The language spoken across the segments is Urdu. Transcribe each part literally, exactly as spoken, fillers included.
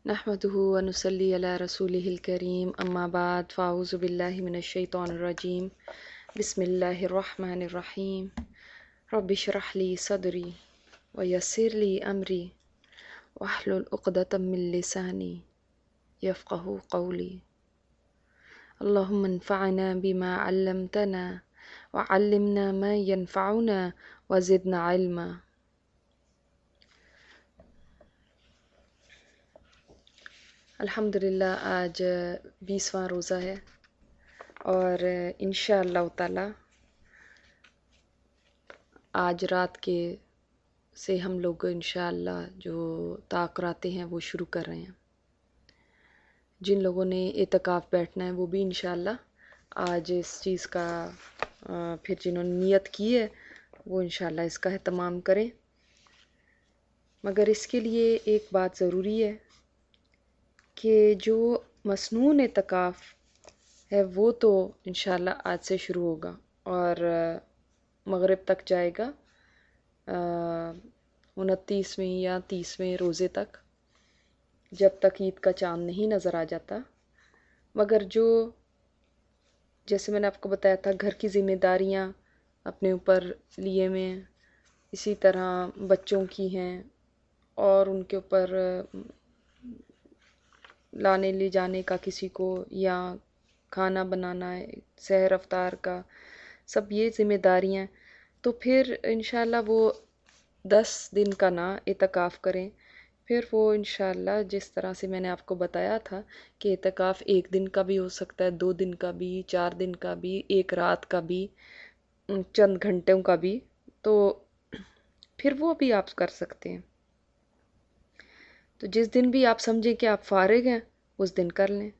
نحمده ونصلي على رسوله الكريم اما بعد فاعوذ بالله من الشيطان الرجيم بسم الله الرحمن الرحيم رب اشرح لي صدري ويسر لي امري واحلل عقدة من لساني يفقه قولي اللهم انفعنا بما علمتنا وعلمنا ما ينفعنا وزدنا علما۔ الحمدللہ آج بیسواں روزہ ہے اور انشاءاللہ تعالی آج رات کے سے ہم لوگ انشاءاللہ جو تاقراتے ہیں وہ شروع کر رہے ہیں۔ جن لوگوں نے اعتکاف بیٹھنا ہے وہ بھی انشاءاللہ آج اس چیز کا پھر جنہوں نے نیت کی ہے وہ انشاءاللہ اس کا اہتمام کریں، مگر اس کے لیے ایک بات ضروری ہے کہ جو مسنون اعتکاف ہے وہ تو انشاءاللہ آج سے شروع ہوگا اور مغرب تک جائے گا، انتیسویں یا تیسویں روزے تک، جب تک عید کا چاند نہیں نظر آ جاتا۔ مگر جو جیسے میں نے آپ کو بتایا تھا گھر کی ذمہ داریاں اپنے اوپر لیے ہوئے ہیں، اسی طرح بچوں کی ہیں اور ان کے اوپر لانے لے جانے کا کسی کو، یا کھانا بنانا ہے، سحر افطار کا، سب یہ ذمہ داریاں ہیں، تو پھر انشاءاللہ وہ دس دن کا نہ اعتکاف کریں۔ پھر وہ انشاءاللہ جس طرح سے میں نے آپ کو بتایا تھا کہ اعتکاف ایک دن کا بھی ہو سکتا ہے، دو دن کا بھی، چار دن کا بھی، ایک رات کا بھی، چند گھنٹوں کا بھی، تو پھر وہ بھی آپ کر سکتے ہیں۔ تو جس دن بھی آپ سمجھیں کہ آپ فارغ ہیں اس دن کر لیں۔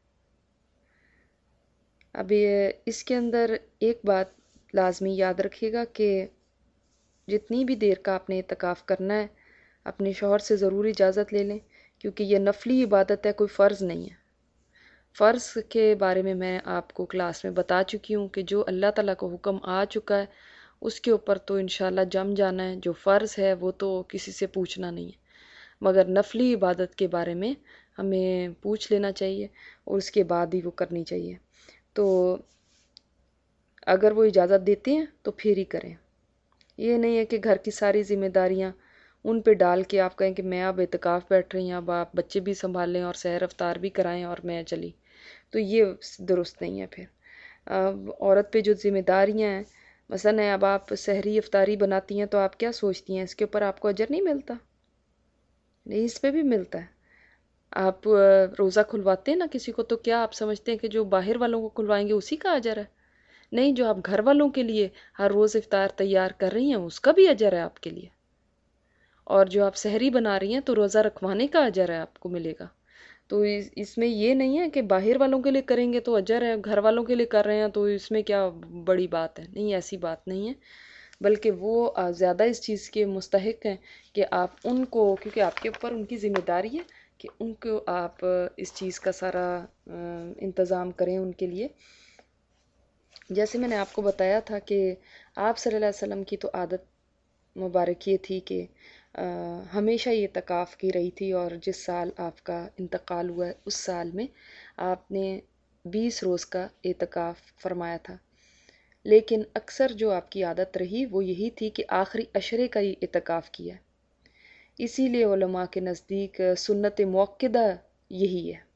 ابھی اس کے اندر ایک بات لازمی یاد رکھیے گا کہ جتنی بھی دیر کا آپ نے اعتکاف کرنا ہے اپنے شوہر سے ضرور اجازت لے لیں، کیونکہ یہ نفلی عبادت ہے، کوئی فرض نہیں ہے۔ فرض کے بارے میں میں آپ کو کلاس میں بتا چکی ہوں کہ جو اللہ تعالیٰ کو حکم آ چکا ہے اس کے اوپر تو انشاءاللہ جم جانا ہے، جو فرض ہے وہ تو کسی سے پوچھنا نہیں ہے، مگر نفلی عبادت کے بارے میں ہمیں پوچھ لینا چاہیے اور اس کے بعد ہی وہ کرنی چاہیے۔ تو اگر وہ اجازت دیتے ہیں تو پھر ہی کریں۔ یہ نہیں ہے کہ گھر کی ساری ذمہ داریاں ان پہ ڈال کے آپ کہیں کہ میں اب اعتکاف بیٹھ رہی ہیں، اب آپ بچے بھی سنبھال لیں اور سحر افطار بھی کرائیں اور میں چلی، تو یہ درست نہیں ہے۔ پھر اب عورت پہ جو ذمہ داریاں ہیں، مثلا اب آپ سحری افطاری بناتی ہیں تو آپ کیا سوچتی ہیں اس کے اوپر آپ کو اجر نہیں ملتا؟ نہیں، اس پہ بھی ملتا ہے۔ آپ روزہ کھلواتے ہیں نا کسی کو، تو کیا آپ سمجھتے ہیں کہ جو باہر والوں کو کھلوائیں گے اسی کا اجر ہے؟ نہیں، جو آپ گھر والوں کے لیے ہر روز افطار تیار کر رہی ہیں اس کا بھی اجر ہے آپ کے لیے، اور جو آپ سحری بنا رہی ہیں تو روزہ رکھوانے کا اجر ہے، آپ کو ملے گا۔ تو اس میں یہ نہیں ہے کہ باہر والوں کے لیے کریں گے تو اجر ہے، گھر والوں کے لیے کر رہے ہیں تو اس میں کیا بڑی بات ہے؟ نہیں، ایسی بات نہیں ہے، بلکہ وہ زیادہ اس چیز کے مستحق ہیں کہ آپ ان کو، کیونکہ آپ کے اوپر ان کی ذمہ داری ہے کہ ان کو آپ اس چیز کا سارا انتظام کریں ان کے لیے۔ جیسے میں نے آپ کو بتایا تھا کہ آپ صلی اللہ علیہ وسلم کی تو عادت مبارک یہ تھی کہ ہمیشہ یہ اعتکاف کی رہی تھی، اور جس سال آپ کا انتقال ہوا ہے اس سال میں آپ نے بیس روز کا اعتکاف فرمایا تھا، لیکن اکثر جو آپ کی عادت رہی وہ یہی تھی کہ آخری عشرے کا ہی اعتکاف کیا، اسی لیے علماء کے نزدیک سنت موقدہ یہی ہے۔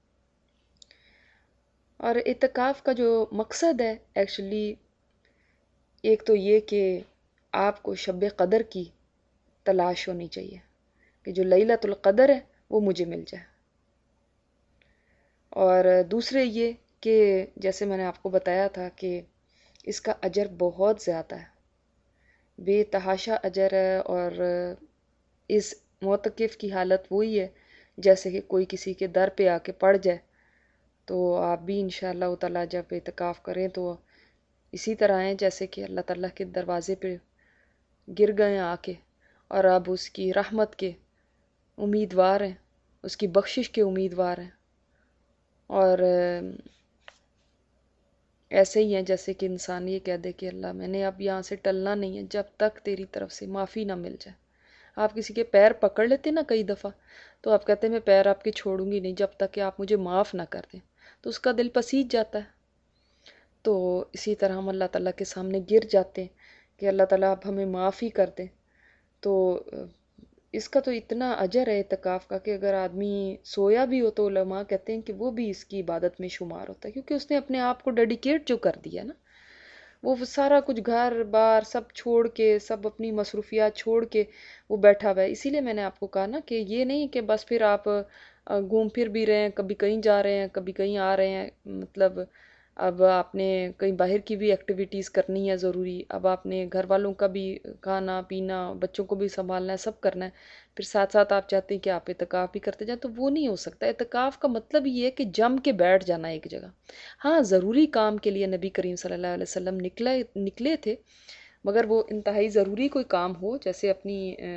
اور اعتکاف کا جو مقصد ہے ایکچولی ایک تو یہ کہ آپ کو شب قدر کی تلاش ہونی چاہیے کہ جو لیلۃ القدر ہے وہ مجھے مل جائے، اور دوسرے یہ کہ جیسے میں نے آپ کو بتایا تھا کہ اس کا اجر بہت زیادہ ہے، بے تحاشا اجر ہے، اور اس معتکف کی حالت وہی ہے جیسے کہ کوئی کسی کے در پہ آ کے پڑ جائے۔ تو آپ بھی انشاءاللہ تعالیٰ جب اعتکاف کریں تو اسی طرح ہیں جیسے کہ اللہ تعالیٰ کے دروازے پہ گر گئے آ کے، اور اب اس کی رحمت کے امیدوار ہیں، اس کی بخشش کے امیدوار ہیں، اور ایسے ہی ہیں جیسے کہ انسان یہ کہہ دے کہ اللہ میں نے اب یہاں سے ٹلنا نہیں ہے جب تک تیری طرف سے معافی نہ مل جائے۔ آپ کسی کے پیر پکڑ لیتے نا کئی دفعہ، تو آپ کہتے ہیں میں پیر آپ کے چھوڑوں گی نہیں جب تک کہ آپ مجھے معاف نہ کر دیں، تو اس کا دل پسیج جاتا ہے۔ تو اسی طرح ہم اللہ تعالیٰ کے سامنے گر جاتے ہیں کہ اللہ تعالیٰ آپ ہمیں معاف ہی کر دیں۔ تو اس کا تو اتنا اجر ہے اعتکاف کا کہ اگر آدمی سویا بھی ہو تو علماء کہتے ہیں کہ وہ بھی اس کی عبادت میں شمار ہوتا ہے، کیونکہ اس نے اپنے آپ کو ڈیڈیکیٹ جو کر دیا نا، وہ سارا کچھ گھر بار سب چھوڑ کے، سب اپنی مصروفیات چھوڑ کے وہ بیٹھا ہوا ہے۔ اسی لیے میں نے آپ کو کہا نا کہ یہ نہیں کہ بس پھر آپ گھوم پھر بھی رہے ہیں، کبھی کہیں جا رہے ہیں کبھی کہیں آ رہے ہیں، مطلب اب آپ نے کہیں باہر کی بھی ایکٹیویٹیز کرنی ہے ضروری، اب آپ نے گھر والوں کا بھی کھانا پینا، بچوں کو بھی سنبھالنا ہے، سب کرنا ہے، پھر ساتھ ساتھ آپ چاہتے ہیں کہ آپ اعتکاف بھی کرتے جائیں، تو وہ نہیں ہو سکتا۔ اعتکاف کا مطلب یہ ہے کہ جم کے بیٹھ جانا ایک جگہ۔ ہاں ضروری کام کے لیے نبی کریم صلی اللہ علیہ وسلم نکلے نکلے تھے، مگر وہ انتہائی ضروری کوئی کام ہو، جیسے اپنی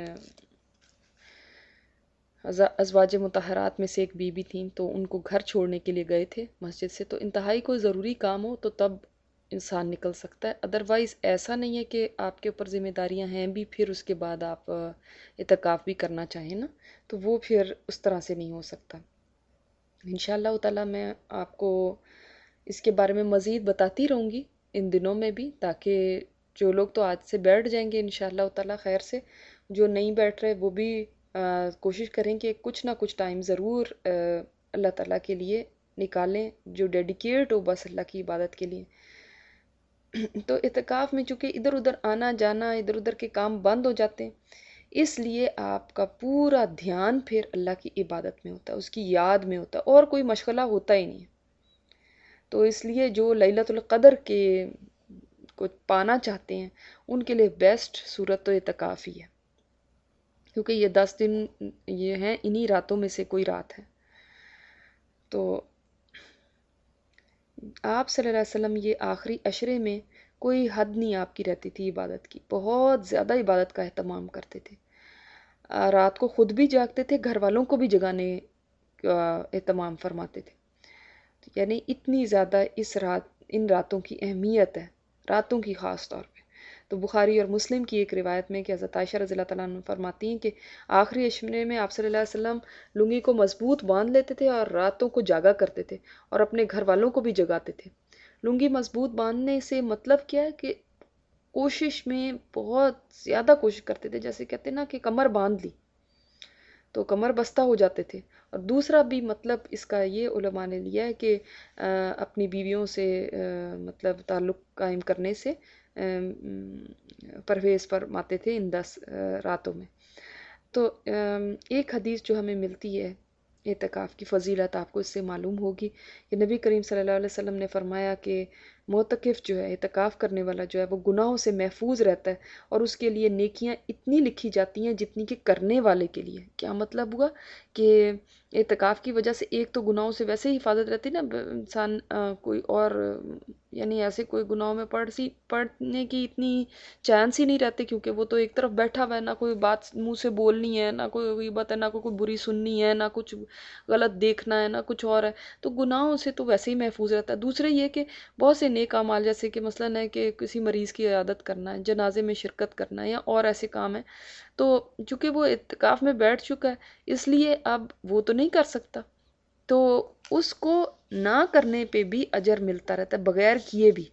ازواج مطہرات میں سے ایک بی بی تھیں تو ان کو گھر چھوڑنے کے لیے گئے تھے مسجد سے، تو انتہائی کوئی ضروری کام ہو تو تب انسان نکل سکتا ہے، ادروائز ایسا نہیں ہے کہ آپ کے اوپر ذمہ داریاں ہیں بھی پھر اس کے بعد آپ اعتکاف بھی کرنا چاہیں نا، تو وہ پھر اس طرح سے نہیں ہو سکتا۔ انشاءاللہ تعالیٰ میں آپ کو اس کے بارے میں مزید بتاتی رہوں گی ان دنوں میں بھی، تاکہ جو لوگ تو آج سے بیٹھ جائیں گے انشاءاللہ تعالیٰ خیر سے، جو نہیں بیٹھ رہے وہ بھی کوشش کریں کہ کچھ نہ کچھ ٹائم ضرور اللہ تعالیٰ کے لیے نکالیں، جو ڈیڈیکیٹ ہو بس اللہ کی عبادت کے لیے۔ تو اعتکاف میں چونکہ ادھر ادھر آنا جانا، ادھر ادھر کے کام بند ہو جاتے ہیں، اس لیے آپ کا پورا دھیان پھر اللہ کی عبادت میں ہوتا ہے، اس کی یاد میں ہوتا ہے، اور کوئی مشغلہ ہوتا ہی نہیں ہے۔ تو اس لیے جو لیلۃ القدر کے کو پانا چاہتے ہیں ان کے لیے بیسٹ صورت تو اعتکاف ہی ہے، کیونکہ یہ دس دن یہ ہیں، انہی راتوں میں سے کوئی رات ہے۔ تو آپ صلی اللہ علیہ وسلم یہ آخری عشرے میں کوئی حد نہیں آپ کی رہتی تھی عبادت کی، بہت زیادہ عبادت کا اہتمام کرتے تھے، رات کو خود بھی جاگتے تھے، گھر والوں کو بھی جگانے کا اہتمام فرماتے تھے، یعنی اتنی زیادہ اس رات ان راتوں کی اہمیت ہے، راتوں کی خاص طور پہ۔ تو بخاری اور مسلم کی ایک روایت میں کہ حضرت عائشہ رضی اللہ تعالیٰ عنہ فرماتی ہیں کہ آخری عشرے میں آپ صلی اللہ علیہ وسلم لنگی کو مضبوط باندھ لیتے تھے اور راتوں کو جاگا کرتے تھے اور اپنے گھر والوں کو بھی جگاتے تھے۔ لنگی مضبوط باندھنے سے مطلب کیا ہے کہ کوشش میں بہت زیادہ کوشش کرتے تھے، جیسے کہتے ہیں نا کہ کمر باندھ لی تو کمر بستہ ہو جاتے تھے۔ اور دوسرا بھی مطلب اس کا یہ علماء نے لیا ہے کہ اپنی بیویوں سے مطلب تعلق قائم کرنے سے پرہیز فرماتے تھے ان دس راتوں میں۔ تو ایک حدیث جو ہمیں ملتی ہے اعتکاف کی فضیلت آپ کو اس سے معلوم ہوگی کہ نبی کریم صلی اللہ علیہ وسلم نے فرمایا کہ معتکف جو ہے، اعتکاف کرنے والا جو ہے، وہ گناہوں سے محفوظ رہتا ہے اور اس کے لیے نیکیاں اتنی لکھی جاتی ہیں جتنی کہ کرنے والے کے لیے۔ کیا مطلب ہوا کہ اعتکاف کی وجہ سے ایک تو گناہوں سے ویسے ہی حفاظت رہتی نا، انسان کوئی اور یعنی ایسے کوئی گناہوں میں پڑ سی پڑھنے کی اتنی چانس ہی نہیں رہتے، کیونکہ وہ تو ایک طرف بیٹھا ہوا ہے، نہ کوئی بات منہ سے بولنی ہے، نہ کوئی غیبت ہے، نہ کوئی کوئی بری سننی ہے، نہ کچھ غلط دیکھنا ہے، نہ کچھ اور ہے، تو گناہوں سے تو ویسے ہی محفوظ رہتا ہے۔ دوسرے یہ کہ بہت سے نیک اعمال جیسے کہ مثلاً ہے کہ کسی مریض کی عیادت کرنا ہے، جنازے میں شرکت کرنا ہے، یا اور ایسے کام ہیں، تو چونکہ وہ اعتکاف میں بیٹھ چکا ہے اس لیے اب وہ تو نہیں کر سکتا، تو اس کو نہ کرنے پہ بھی اجر ملتا رہتا ہے بغیر کیے بھی۔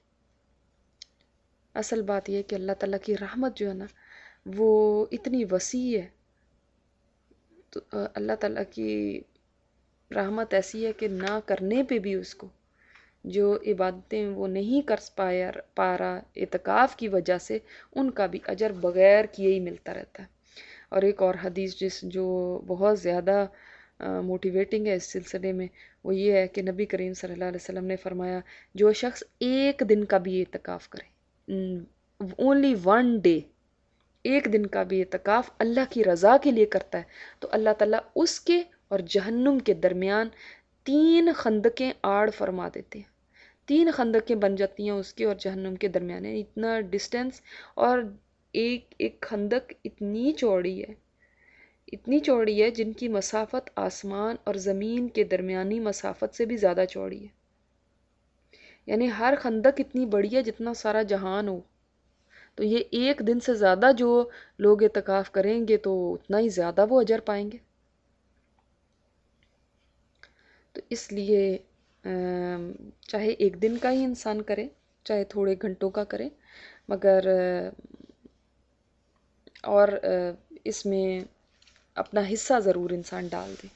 اصل بات یہ ہے کہ اللہ تعالیٰ کی رحمت جو ہے نا وہ اتنی وسیع ہے، تو اللہ تعالیٰ کی رحمت ایسی ہے کہ نہ کرنے پہ بھی اس کو جو عبادتیں وہ نہیں کر پایا پا رہا اعتکاف کی وجہ سے، ان کا بھی اجر بغیر کیے ہی ملتا رہتا ہے۔ اور ایک اور حدیث جس جو بہت زیادہ موٹیویٹنگ ہے اس سلسلے میں، وہ یہ ہے کہ نبی کریم صلی اللہ علیہ وسلم نے فرمایا جو شخص ایک دن کا بھی اعتکاف کرے، اونلی ون ڈے، ایک دن کا بھی اعتکاف اللہ کی رضا کے لیے کرتا ہے، تو اللہ تعالیٰ اس کے اور جہنم کے درمیان تین خندقیں آڑ فرما دیتے ہیں، تین خندقیں بن جاتی ہیں اس کے اور جہنم کے درمیان، اتنا ڈسٹینس، اور ایک ایک خندق اتنی چوڑی ہے، اتنی چوڑی ہے جن کی مسافت آسمان اور زمین کے درمیانی مسافت سے بھی زیادہ چوڑی ہے، یعنی ہر خندق اتنی بڑی ہے جتنا سارا جہان ہو، تو یہ ایک دن سے زیادہ جو لوگ اعتکاف کریں گے تو اتنا ہی زیادہ وہ اجر پائیں گے. تو اس لیے چاہے ایک دن کا ہی انسان کرے، چاہے تھوڑے گھنٹوں کا کرے، مگر اور اس میں اپنا حصہ ضرور انسان ڈال دے.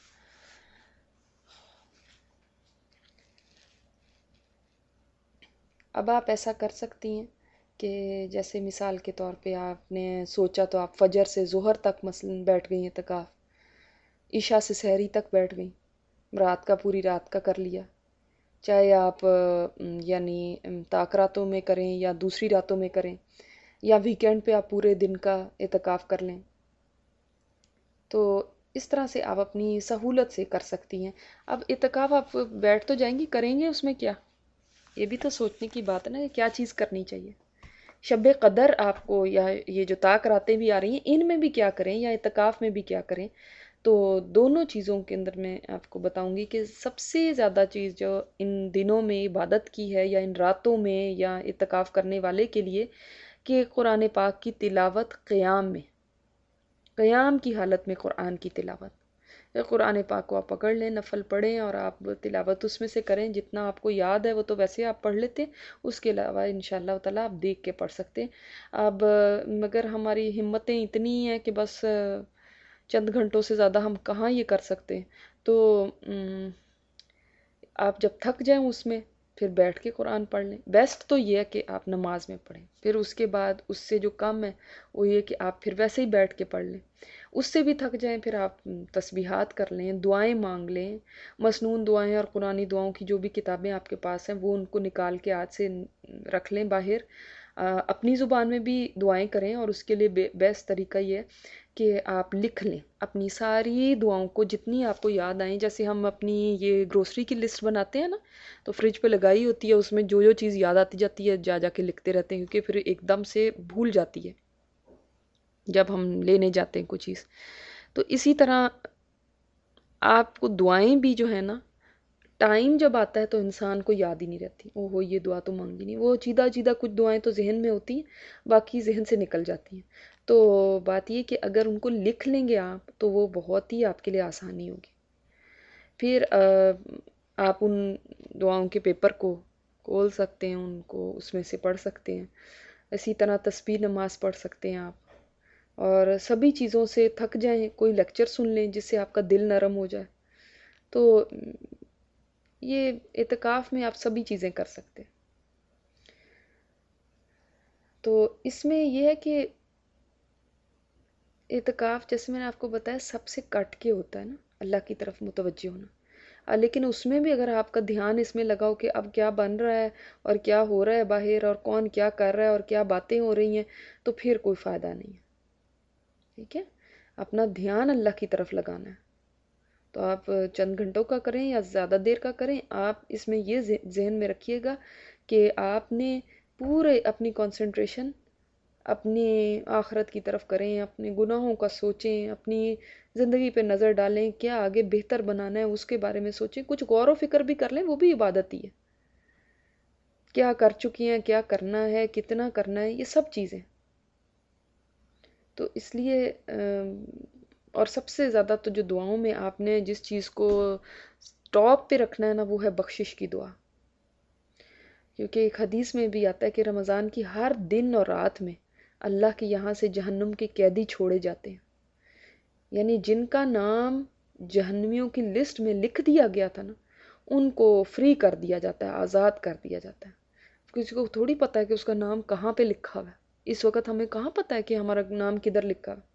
اب آپ ایسا کر سکتی ہیں کہ جیسے مثال کے طور پہ آپ نے سوچا تو آپ فجر سے ظہر تک مثلاً بیٹھ گئی اعتکاف، عشاء سے سحری تک بیٹھ گئیں، رات کا پوری رات کا کر لیا. چاہے آپ یعنی طاق راتوں میں کریں یا دوسری راتوں میں کریں یا ویکینڈ پہ آپ پورے دن کا اعتکاف کر لیں، تو اس طرح سے آپ اپنی سہولت سے کر سکتی ہیں. اب اعتکاف آپ بیٹھ تو جائیں گی، کریں گے اس میں کیا؟ یہ بھی تو سوچنے کی بات ہے نا کہ کیا چیز کرنی چاہیے. شب قدر آپ کو یا یہ جو طاق راتیں بھی آ رہی ہیں ان میں بھی کیا کریں یا اعتکاف میں بھی کیا کریں. تو دونوں چیزوں کے اندر میں آپ کو بتاؤں گی کہ سب سے زیادہ چیز جو ان دنوں میں عبادت کی ہے یا ان راتوں میں یا اعتکاف کرنے والے کے لیے، کہ قرآن پاک کی تلاوت قیام میں، قیام کی حالت میں قرآن کی تلاوت. قرآن پاک کو آپ پکڑ لیں، نفل پڑھیں اور آپ تلاوت اس میں سے کریں جتنا آپ کو یاد ہے. وہ تو ویسے آپ پڑھ لیتے ہیں، اس کے علاوہ انشاءاللہ تعالیٰ آپ دیکھ کے پڑھ سکتے ہیں. اب مگر ہماری ہمتیں اتنی ہیں کہ بس چند گھنٹوں سے زیادہ ہم کہاں یہ کر سکتے ہیں. تو آپ جب تھک جائیں اس میں پھر بیٹھ کے قرآن پڑھ لیں. بیسٹ تو یہ ہے کہ آپ نماز میں پڑھیں، پھر اس کے بعد اس سے جو کم ہے وہ یہ کہ آپ پھر ویسے ہی بیٹھ کے پڑھ لیں. اس سے بھی تھک جائیں پھر آپ تسبیحات کر لیں، دعائیں مانگ لیں، مسنون دعائیں اور قرآنی دعاؤں کی جو بھی کتابیں آپ کے پاس ہیں وہ ان کو نکال کے آج سے رکھ لیں باہر. اپنی زبان میں بھی دعائیں کریں، اور اس کے لیے بیسٹ طریقہ یہ ہے کہ آپ لکھ لیں اپنی ساری دعاؤں کو جتنی آپ کو یاد آئیں. جیسے ہم اپنی یہ گروسری کی لسٹ بناتے ہیں نا، تو فریج پہ لگائی ہوتی ہے، اس میں جو جو چیز یاد آتی جاتی ہے جا جا کے لکھتے رہتے ہیں، کیونکہ پھر ایک دم سے بھول جاتی ہے جب ہم لینے جاتے ہیں کوئی چیز. تو اسی طرح آپ کو دعائیں بھی جو ہے نا، ٹائم جب آتا ہے تو انسان کو یاد ہی نہیں رہتی. او ہو یہ دعا تو مانگی نہیں، وہ چیدہ چیدہ کچھ دعائیں تو ذہن میں ہوتی ہیں، باقی ذہن سے نکل جاتی ہیں. تو بات یہ کہ اگر ان کو لکھ لیں گے آپ تو وہ بہت ہی آپ کے لیے آسانی ہوگی. پھر آپ ان دعاؤں کے پیپر کو کھول سکتے ہیں، ان کو اس میں سے پڑھ سکتے ہیں. اسی طرح تسبیح نماز پڑھ سکتے ہیں آپ، اور سبھی چیزوں سے تھک جائیں کوئی لیکچر سن لیں جس سے آپ کا دل نرم ہو جائے. تو یہ اعتکاف میں آپ سبھی چیزیں کر سکتے ہیں. تو اس میں یہ ہے کہ اعتکاف جیسے میں نے آپ کو بتایا سب سے کٹ کے ہوتا ہے نا، اللہ کی طرف متوجہ ہونا. لیکن اس میں بھی اگر آپ کا دھیان اس میں لگاؤ کہ اب کیا بن رہا ہے اور کیا ہو رہا ہے باہر اور کون کیا کر رہا ہے اور کیا باتیں ہو رہی ہیں، تو پھر کوئی فائدہ نہیں ہے. ٹھیک ہے، اپنا دھیان اللہ کی طرف لگانا ہے. تو آپ چند گھنٹوں کا کریں یا زیادہ دیر کا کریں، آپ اس میں یہ ذہن میں رکھیے گا کہ آپ نے پورے اپنی کنسنٹریشن اپنی آخرت کی طرف کریں، اپنے گناہوں کا سوچیں، اپنی زندگی پہ نظر ڈالیں، کیا آگے بہتر بنانا ہے اس کے بارے میں سوچیں. کچھ غور و فکر بھی کر لیں، وہ بھی عبادت ہی ہے. کیا کر چکی ہیں، کیا کرنا ہے، کتنا کرنا ہے، یہ سب چیزیں. تو اس لیے اور سب سے زیادہ تو جو دعاؤں میں آپ نے جس چیز کو ٹاپ پہ رکھنا ہے نا، وہ ہے بخشش کی دعا. کیونکہ ایک حدیث میں بھی آتا ہے کہ رمضان کی ہر دن اور رات میں اللہ کے یہاں سے جہنم کے قیدی چھوڑے جاتے ہیں. یعنی جن کا نام جہنمیوں کی لسٹ میں لکھ دیا گیا تھا نا، ان کو فری کر دیا جاتا ہے، آزاد کر دیا جاتا ہے. کسی کو تھوڑی پتہ ہے کہ اس کا نام کہاں پہ لکھا ہوا ہے. اس وقت ہمیں کہاں پتہ ہے کہ ہمارا نام کدھر لکھا ہے.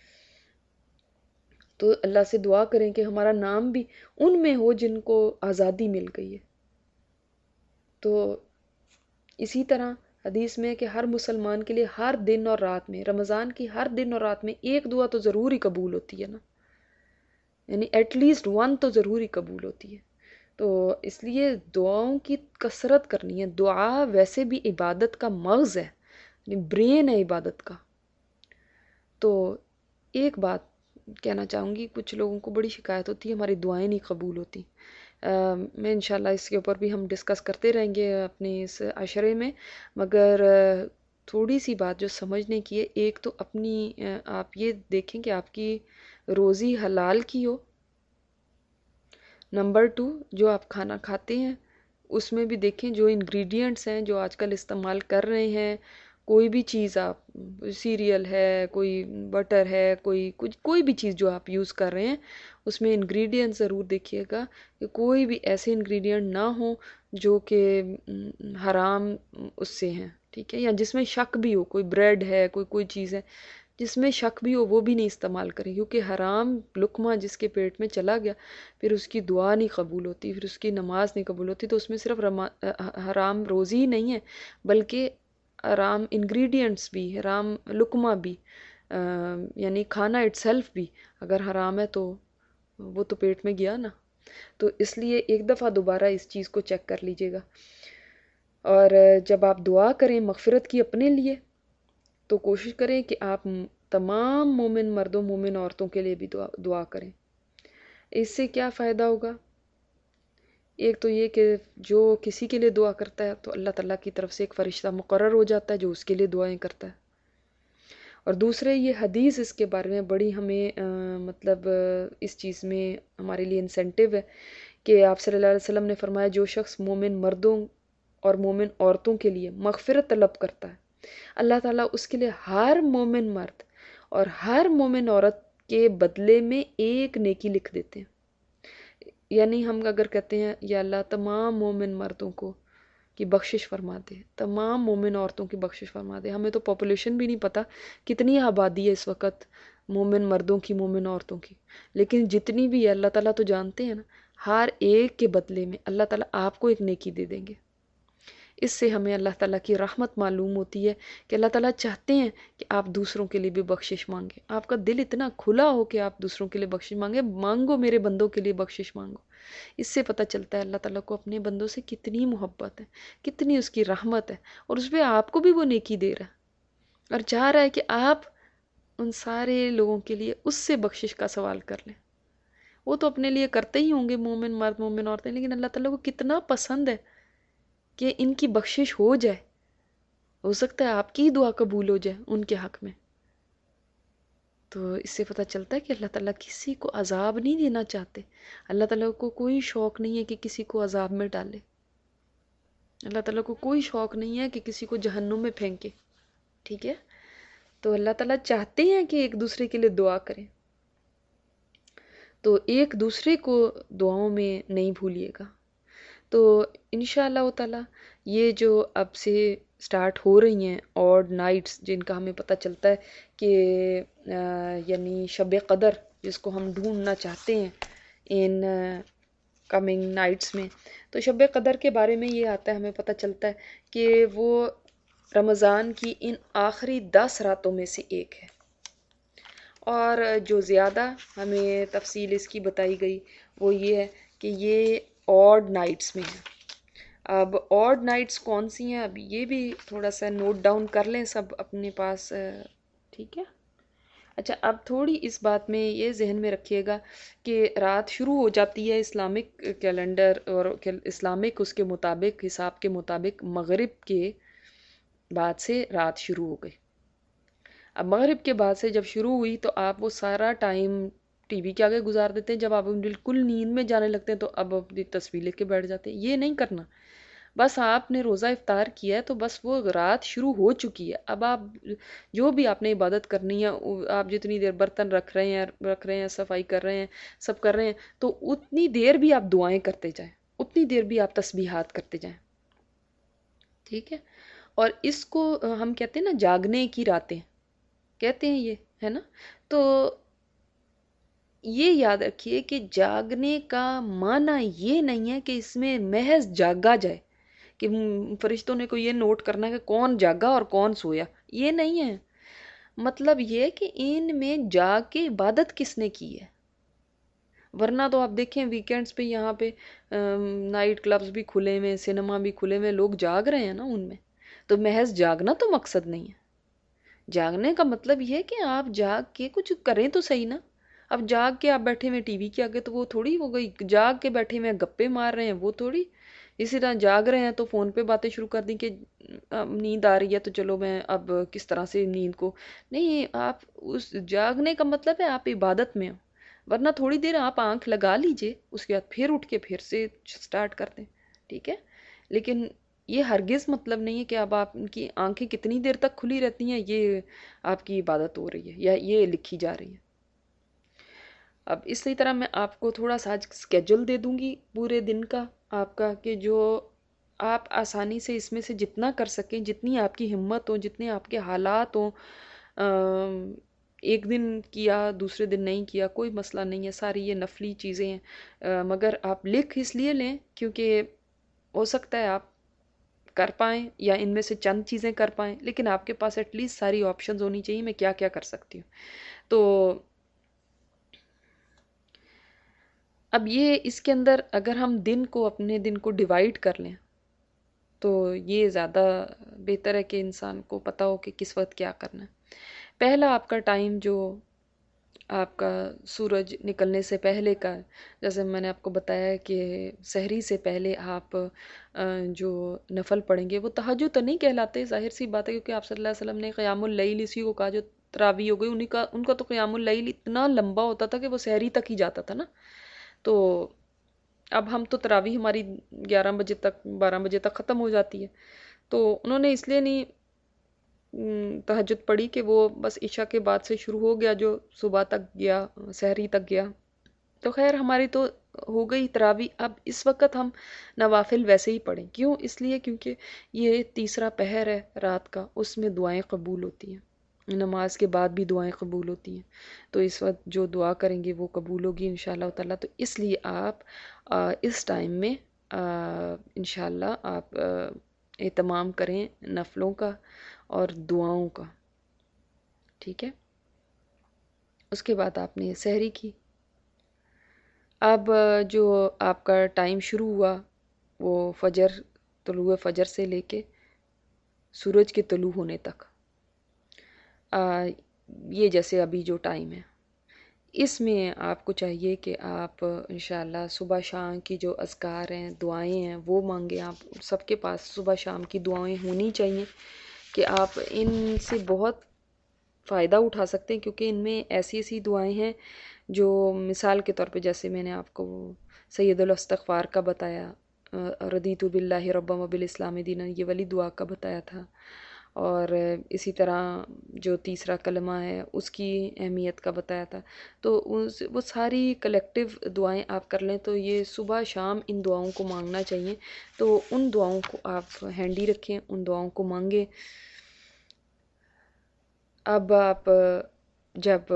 تو اللہ سے دعا کریں کہ ہمارا نام بھی ان میں ہو جن کو آزادی مل گئی ہے. تو اسی طرح حدیث میں کہ ہر مسلمان کے لیے ہر دن اور رات میں، رمضان کی ہر دن اور رات میں ایک دعا تو ضرور ہی قبول ہوتی ہے نا، یعنی ایٹ لیسٹ ون تو ضرور ہی قبول ہوتی ہے. تو اس لیے دعاؤں کی کثرت کرنی ہے. دعا ویسے بھی عبادت کا مغز ہے، یعنی برین ہے عبادت کا. تو ایک بات کہنا چاہوں گی، کچھ لوگوں کو بڑی شکایت ہوتی ہے ہماری دعائیں نہیں قبول ہوتی. میں انشاءاللہ اس کے اوپر بھی ہم ڈسکس کرتے رہیں گے اپنے اس عشرے میں، مگر تھوڑی سی بات جو سمجھنے کی ہے، ایک تو اپنی آپ یہ دیکھیں کہ آپ کی روزی حلال کی ہو. نمبر ٹو، جو آپ کھانا کھاتے ہیں اس میں بھی دیکھیں جو انگریڈینٹس ہیں جو آج کل استعمال کر رہے ہیں. کوئی بھی چیز آپ، سیریل ہے، کوئی بٹر ہے، کوئی کچھ کوئی بھی چیز جو آپ یوز کر رہے ہیں اس میں انگریڈینٹ ضرور دیکھیے گا کہ کوئی بھی ایسے انگریڈینٹ نہ ہوں جو کہ حرام اس سے ہیں، ٹھیک ہے، یا جس میں شک بھی ہو. کوئی بریڈ ہے، کوئی کوئی چیز ہے جس میں شک بھی ہو، وہ بھی نہیں استعمال کریں، کیونکہ حرام لقمہ جس کے پیٹ میں چلا گیا پھر اس کی دعا نہیں قبول ہوتی، پھر اس کی نماز نہیں قبول ہوتی. تو اس میں صرف حرام روزی ہی نہیں ہے بلکہ حرام انگریڈینٹس بھی، حرام لقمہ بھی، یعنی کھانا اٹ سیلف بھی اگر حرام ہے تو وہ تو پیٹ میں گیا نا. تو اس لیے ایک دفعہ دوبارہ اس چیز کو چیک کر لیجئے گا. اور جب آپ دعا کریں مغفرت کی اپنے لیے تو کوشش کریں کہ آپ تمام مومن مردوں مومن عورتوں کے لیے بھی دعا دعا کریں. اس سے کیا فائدہ ہوگا؟ ایک تو یہ کہ جو کسی کے لیے دعا کرتا ہے تو اللہ تعالیٰ کی طرف سے ایک فرشتہ مقرر ہو جاتا ہے جو اس کے لیے دعائیں کرتا ہے. اور دوسرے یہ حدیث اس کے بارے میں بڑی ہمیں مطلب اس چیز میں ہمارے لیے انسینٹیو ہے کہ آپ صلی اللہ علیہ وسلم نے فرمایا جو شخص مومن مردوں اور مومن عورتوں کے لیے مغفرت طلب کرتا ہے اللہ تعالیٰ اس کے لیے ہر مومن مرد اور ہر مومن عورت کے بدلے میں ایک نیکی لکھ دیتے ہیں. یعنی ہم اگر کہتے ہیں یا اللہ تمام مومن مردوں کو کی بخشش فرما دے، تمام مومن عورتوں کی بخشش فرما دے. ہمیں تو پاپولیشن بھی نہیں پتہ کتنی آبادی ہے اس وقت مومن مردوں کی مومن عورتوں کی، لیکن جتنی بھی ہے اللہ تعالیٰ تو جانتے ہیں نا، ہر ایک کے بدلے میں اللہ تعالیٰ آپ کو ایک نیکی دے دیں گے. اس سے ہمیں اللہ تعالیٰ کی رحمت معلوم ہوتی ہے کہ اللہ تعالیٰ چاہتے ہیں کہ آپ دوسروں کے لیے بھی بخشش مانگیں. آپ کا دل اتنا کھلا ہو کہ آپ دوسروں کے لیے بخشش مانگیں. مانگو میرے بندوں کے لیے بخشش مانگو. اس سے پتہ چلتا ہے اللہ تعالیٰ کو اپنے بندوں سے کتنی محبت ہے، کتنی اس کی رحمت ہے، اور اس پہ آپ کو بھی وہ نیکی دے رہا ہے اور چاہ رہا ہے کہ آپ ان سارے لوگوں کے لیے اس سے بخشش کا سوال کر لیں. وہ تو اپنے لیے کرتے ہی ہوں گے مومن مرد مومن عورتیں، لیکن اللہ تعالیٰ کو کتنا پسند ہے کہ ان کی بخشش ہو جائے. ہو سکتا ہے آپ کی ہی دعا قبول ہو جائے ان کے حق میں. تو اس سے پتہ چلتا ہے کہ اللہ تعالیٰ کسی کو عذاب نہیں دینا چاہتے. اللہ تعالیٰ کو کوئی شوق نہیں ہے کہ کسی کو عذاب میں ڈالے. اللہ تعالیٰ کو کوئی شوق نہیں ہے کہ کسی کو جہنم میں پھینکے. ٹھیک ہے، تو اللہ تعالیٰ چاہتے ہیں کہ ایک دوسرے کے لیے دعا کریں. تو ایک دوسرے کو دعاؤں میں نہیں بھولیے گا. تو انشاءاللہ تعالیٰ یہ جو اب سے سٹارٹ ہو رہی ہیں آڈ نائٹس جن کا ہمیں پتہ چلتا ہے کہ یعنی شب قدر جس کو ہم ڈھونڈنا چاہتے ہیں ان کمنگ نائٹس میں، تو شب قدر کے بارے میں یہ آتا ہے ہمیں پتہ چلتا ہے کہ وہ رمضان کی ان آخری دس راتوں میں سے ایک ہے. اور جو زیادہ ہمیں تفصیل اس کی بتائی گئی وہ یہ ہے کہ یہ آڈ نائٹس میں ہیں. اب آڈ نائٹس کون سی ہیں اب یہ بھی تھوڑا سا نوٹ ڈاؤن کر لیں سب اپنے پاس، ٹھیک ہے. اچھا، اب تھوڑی اس بات میں یہ ذہن میں رکھیے گا کہ رات شروع ہو جاتی ہے اسلامک کیلنڈر اور اسلامک اس کے مطابق حساب کے مطابق مغرب کے بعد سے رات شروع ہو گئی. اب مغرب کے بعد سے جب شروع ہوئی تو آپ وہ سارا ٹائم ٹی وی کے آگے گزار دیتے ہیں. جب آپ بالکل نیند میں جانے لگتے ہیں تو اب اپنی تصویر لے کے بیٹھ جاتے ہیں. یہ نہیں کرنا. بس آپ نے روزہ افطار کیا ہے تو بس وہ رات شروع ہو چکی ہے. اب آپ جو بھی آپ نے عبادت کرنی ہے، آپ جتنی دیر برتن رکھ رہے ہیں رکھ رہے ہیں صفائی کر رہے ہیں سب کر رہے ہیں تو اتنی دیر بھی آپ دعائیں کرتے جائیں، اتنی دیر بھی آپ تسبیحات کرتے جائیں. ٹھیک ہے. اور اس کو ہم کہتے ہیں نا جاگنے کی راتیں کہتے ہیں، یہ ہے نا. تو یہ یاد رکھیے کہ جاگنے کا معنی یہ نہیں ہے کہ اس میں محض جاگا جائے، کہ فرشتوں نے کوئی یہ نوٹ کرنا ہے کہ کون جاگا اور کون سویا. یہ نہیں ہے. مطلب یہ کہ ان میں جاگ کے عبادت کس نے کی ہے. ورنہ تو آپ دیکھیں ویکینڈز پہ یہاں پہ نائٹ کلبز بھی کھلے ہوئے، سینما بھی کھلے ہوئے، لوگ جاگ رہے ہیں نا ان میں. تو محض جاگنا تو مقصد نہیں ہے. جاگنے کا مطلب یہ ہے کہ آپ جاگ کے کچھ کریں تو صحیح نا. اب جاگ کے آپ بیٹھے ہوئے ٹی وی کے آگے تو وہ تھوڑی ہو گئی. جاگ کے بیٹھے ہوئے گپے مار رہے ہیں وہ تھوڑی اسی طرح جاگ رہے ہیں تو فون پہ باتیں شروع کر دیں کہ اب نیند آ رہی ہے تو چلو میں اب کس طرح سے نیند کو، نہیں، آپ اس جاگنے کا مطلب ہے آپ عبادت میں ہو، ورنہ تھوڑی دیر آپ آنکھ لگا لیجئے، اس کے بعد پھر اٹھ کے پھر سے سٹارٹ کر دیں، ٹھیک ہے؟ لیکن یہ ہرگز مطلب نہیں ہے کہ اب آپ کی آنکھیں کتنی دیر تک کھلی رہتی ہیں یہ آپ کی عبادت ہو رہی ہے یا یہ لکھی جا رہی ہے۔ اب اسی طرح میں آپ کو تھوڑا سا آج اسکیجول دے دوں گی پورے دن کا آپ کا، کہ جو آپ آسانی سے اس میں سے جتنا کر سکیں، جتنی آپ کی ہمت ہو، جتنے آپ کے حالات ہوں، ایک دن کیا دوسرے دن نہیں کیا کوئی مسئلہ نہیں ہے، ساری یہ نفلی چیزیں ہیں، مگر آپ لکھ اس لیے لیں کیونکہ ہو سکتا ہے آپ کر پائیں یا ان میں سے چند چیزیں کر پائیں، لیکن آپ کے پاس ایٹ لیسٹ ساری آپشنز ہونی چاہیے میں کیا کیا کر سکتی ہوں۔ تو اب یہ اس کے اندر اگر ہم دن کو اپنے دن کو ڈیوائیڈ کر لیں تو یہ زیادہ بہتر ہے کہ انسان کو پتہ ہو کہ کس وقت کیا کرنا ہے۔ پہلا آپ کا ٹائم جو آپ کا سورج نکلنے سے پہلے کا، جیسے میں نے آپ کو بتایا کہ سحری سے پہلے آپ جو نفل پڑھیں گے وہ تہجد تو نہیں کہلاتے، ظاہر سی بات ہے، کیونکہ آپ صلی اللہ علیہ وسلم نے قیام اللیل اسی کو کہا جو تراویح ہو گئی، انہیں کا ان کا تو قیام اللیل اتنا لمبا ہوتا تھا کہ وہ سحری تک ہی جاتا تھا نا۔ تو اب ہم تو تراویح ہماری گیارہ بجے تک بارہ بجے تک ختم ہو جاتی ہے، تو انہوں نے اس لیے نہیں تہجد پڑھی کہ وہ بس عشاء کے بعد سے شروع ہو گیا جو صبح تک گیا، سحری تک گیا۔ تو خیر ہماری تو ہو گئی تراویح، اب اس وقت ہم نوافل ویسے ہی پڑھیں، کیوں؟ اس لیے کیونکہ یہ تیسرا پہر ہے رات کا، اس میں دعائیں قبول ہوتی ہیں، نماز کے بعد بھی دعائیں قبول ہوتی ہیں، تو اس وقت جو دعا کریں گے وہ قبول ہوگی انشاءاللہ تعالیٰ۔ تو اس لیے آپ اس ٹائم میں انشاءاللہ آپ اہتمام کریں نفلوں کا اور دعاؤں کا، ٹھیک ہے؟ اس کے بعد آپ نے سحری کی۔ اب جو آپ کا ٹائم شروع ہوا وہ فجر، طلوع فجر سے لے کے سورج کے طلوع ہونے تک، یہ جیسے ابھی جو ٹائم ہے اس میں آپ کو چاہیے کہ آپ انشاءاللہ صبح شام کی جو اذکار ہیں، دعائیں ہیں، وہ مانگیں۔ آپ سب کے پاس صبح شام کی دعائیں ہونی چاہیے کہ آپ ان سے بہت فائدہ اٹھا سکتے ہیں، کیونکہ ان میں ایسی ایسی دعائیں ہیں جو مثال کے طور پہ جیسے میں نے آپ کو سید الاستغفار کا بتایا، رضیت باللہ ربا وبالاسلام دینا، یہ والی دعا کا بتایا تھا، اور اسی طرح جو تیسرا کلمہ ہے اس کی اہمیت کا بتایا تھا۔ تو وہ ساری کلیکٹیو دعائیں آپ کر لیں، تو یہ صبح شام ان دعاؤں کو مانگنا چاہیے، تو ان دعاؤں کو آپ ہینڈی رکھیں، ان دعاؤں کو مانگیں۔ اب آپ جب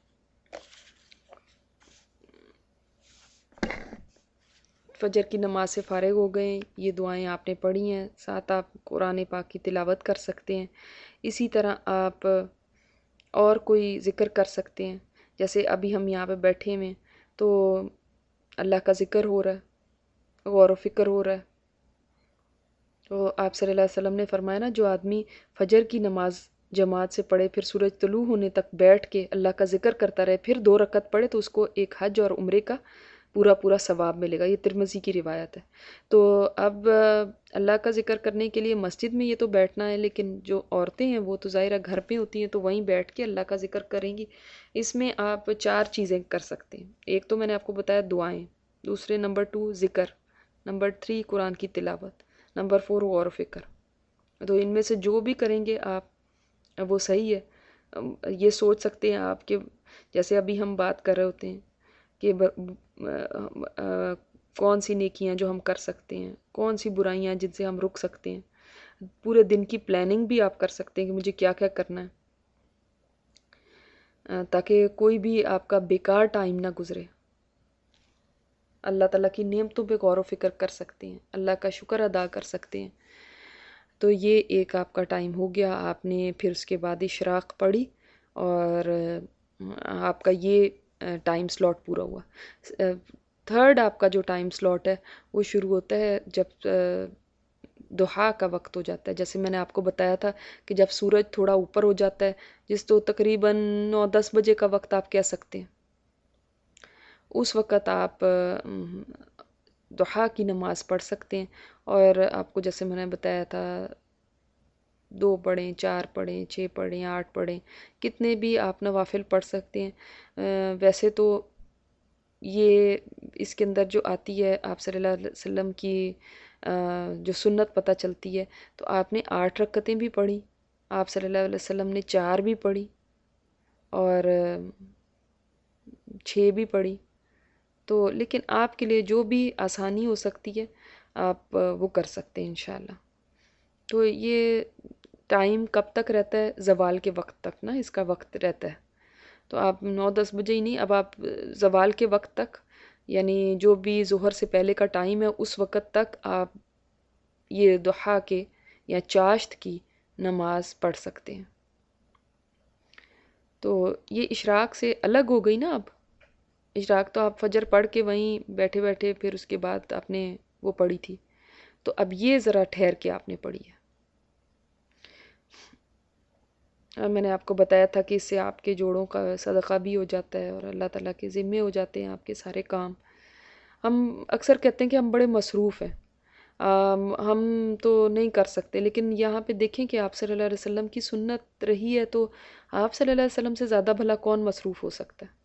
فجر کی نماز سے فارغ ہو گئے، یہ دعائیں آپ نے پڑھی ہیں، ساتھ آپ قرآن پاک کی تلاوت کر سکتے ہیں۔ اسی طرح آپ اور کوئی ذکر کر سکتے ہیں، جیسے ابھی ہم یہاں پہ بیٹھے ہوئے تو اللہ کا ذکر ہو رہا ہے، غور و فکر ہو رہا ہے۔ تو آپ صلی اللہ علیہ وسلم نے فرمایا نا، جو آدمی فجر کی نماز جماعت سے پڑھے، پھر سورج طلوع ہونے تک بیٹھ کے اللہ کا ذکر کرتا رہے، پھر دو رکعت پڑھے، تو اس کو ایک حج اور عمرے کا پورا پورا ثواب ملے گا۔ یہ ترمذی کی روایت ہے۔ تو اب اللہ کا ذکر کرنے کے لیے مسجد میں یہ تو بیٹھنا ہے، لیکن جو عورتیں ہیں وہ تو ظاہرہ گھر پہ ہوتی ہیں، تو وہیں بیٹھ کے اللہ کا ذکر کریں گی۔ اس میں آپ چار چیزیں کر سکتے ہیں۔ ایک تو میں نے آپ کو بتایا دعائیں، دوسرے نمبر ٹو ذکر، نمبر تھری قرآن کی تلاوت، نمبر فور غور و فکر۔ تو ان میں سے جو بھی کریں گے آپ وہ صحیح ہے۔ یہ سوچ سکتے ہیں آپ کہ جیسے ابھی ہم بات کر رہے ہوتے ہیں کہ کون سی نیکیاں جو ہم کر سکتے ہیں، کون سی برائیاں جن سے ہم رک سکتے ہیں، پورے دن کی پلاننگ بھی آپ کر سکتے ہیں کہ مجھے کیا کیا کرنا ہے، تاکہ کوئی بھی آپ کا بیکار ٹائم نہ گزرے۔ اللہ تعالیٰ کی نعمتوں پہ غور و فکر کر سکتے ہیں، اللہ کا شکر ادا کر سکتے ہیں۔ تو یہ ایک آپ کا ٹائم ہو گیا، آپ نے پھر اس کے بعد اشراق پڑھی اور آپ کا یہ ٹائم سلاٹ پورا ہوا۔ تھرڈ آپ کا جو ٹائم سلاٹ ہے وہ شروع ہوتا ہے جب ضحیٰ کا وقت ہو جاتا ہے، جیسے میں نے آپ کو بتایا تھا کہ جب سورج تھوڑا اوپر ہو جاتا ہے، جس تو تقریباً نو دس بجے کا وقت آپ کہہ سکتے ہیں، اس وقت آپ ضحیٰ کی نماز پڑھ سکتے ہیں، اور آپ کو جیسے میں نے بتایا تھا دو پڑھیں، چار پڑھیں، چھ پڑھیں، آٹھ پڑھیں، کتنے بھی آپ نوافل پڑھ سکتے ہیں۔ ویسے تو یہ اس کے اندر جو آتی ہے آپ صلی اللہ علیہ وسلم کی جو سنت پتہ چلتی ہے، تو آپ نے آٹھ رکعتیں بھی پڑھی، آپ صلی اللہ علیہ وسلم نے چار بھی پڑھی اور چھ بھی پڑھی، تو لیکن آپ کے لیے جو بھی آسانی ہو سکتی ہے آپ وہ کر سکتے ہیں انشاءاللہ۔ تو یہ ٹائم کب تک رہتا ہے؟ زوال کے وقت تک نا اس کا وقت رہتا ہے، تو آپ نو دس بجے ہی نہیں، اب آپ زوال کے وقت تک، یعنی جو بھی ظہر سے پہلے کا ٹائم ہے اس وقت تک آپ یہ ضحیٰ کے یا چاشت کی نماز پڑھ سکتے ہیں۔ تو یہ اشراق سے الگ ہو گئی نا اب، اشراق تو آپ فجر پڑھ کے وہیں بیٹھے بیٹھے پھر اس کے بعد آپ نے وہ پڑھی تھی، تو اب یہ ذرا ٹھہر کے آپ نے پڑھی ہے۔ میں نے آپ کو بتایا تھا کہ اس سے آپ کے جوڑوں کا صدقہ بھی ہو جاتا ہے اور اللہ تعالیٰ کے ذمے ہو جاتے ہیں آپ کے سارے کام۔ ہم اکثر کہتے ہیں کہ ہم بڑے مصروف ہیں، ہم تو نہیں کر سکتے، لیکن یہاں پہ دیکھیں کہ آپ صلی اللہ علیہ وسلم کی سنت رہی ہے، تو آپ صلی اللہ علیہ وسلم سے زیادہ بھلا کون مصروف ہو سکتا ہے؟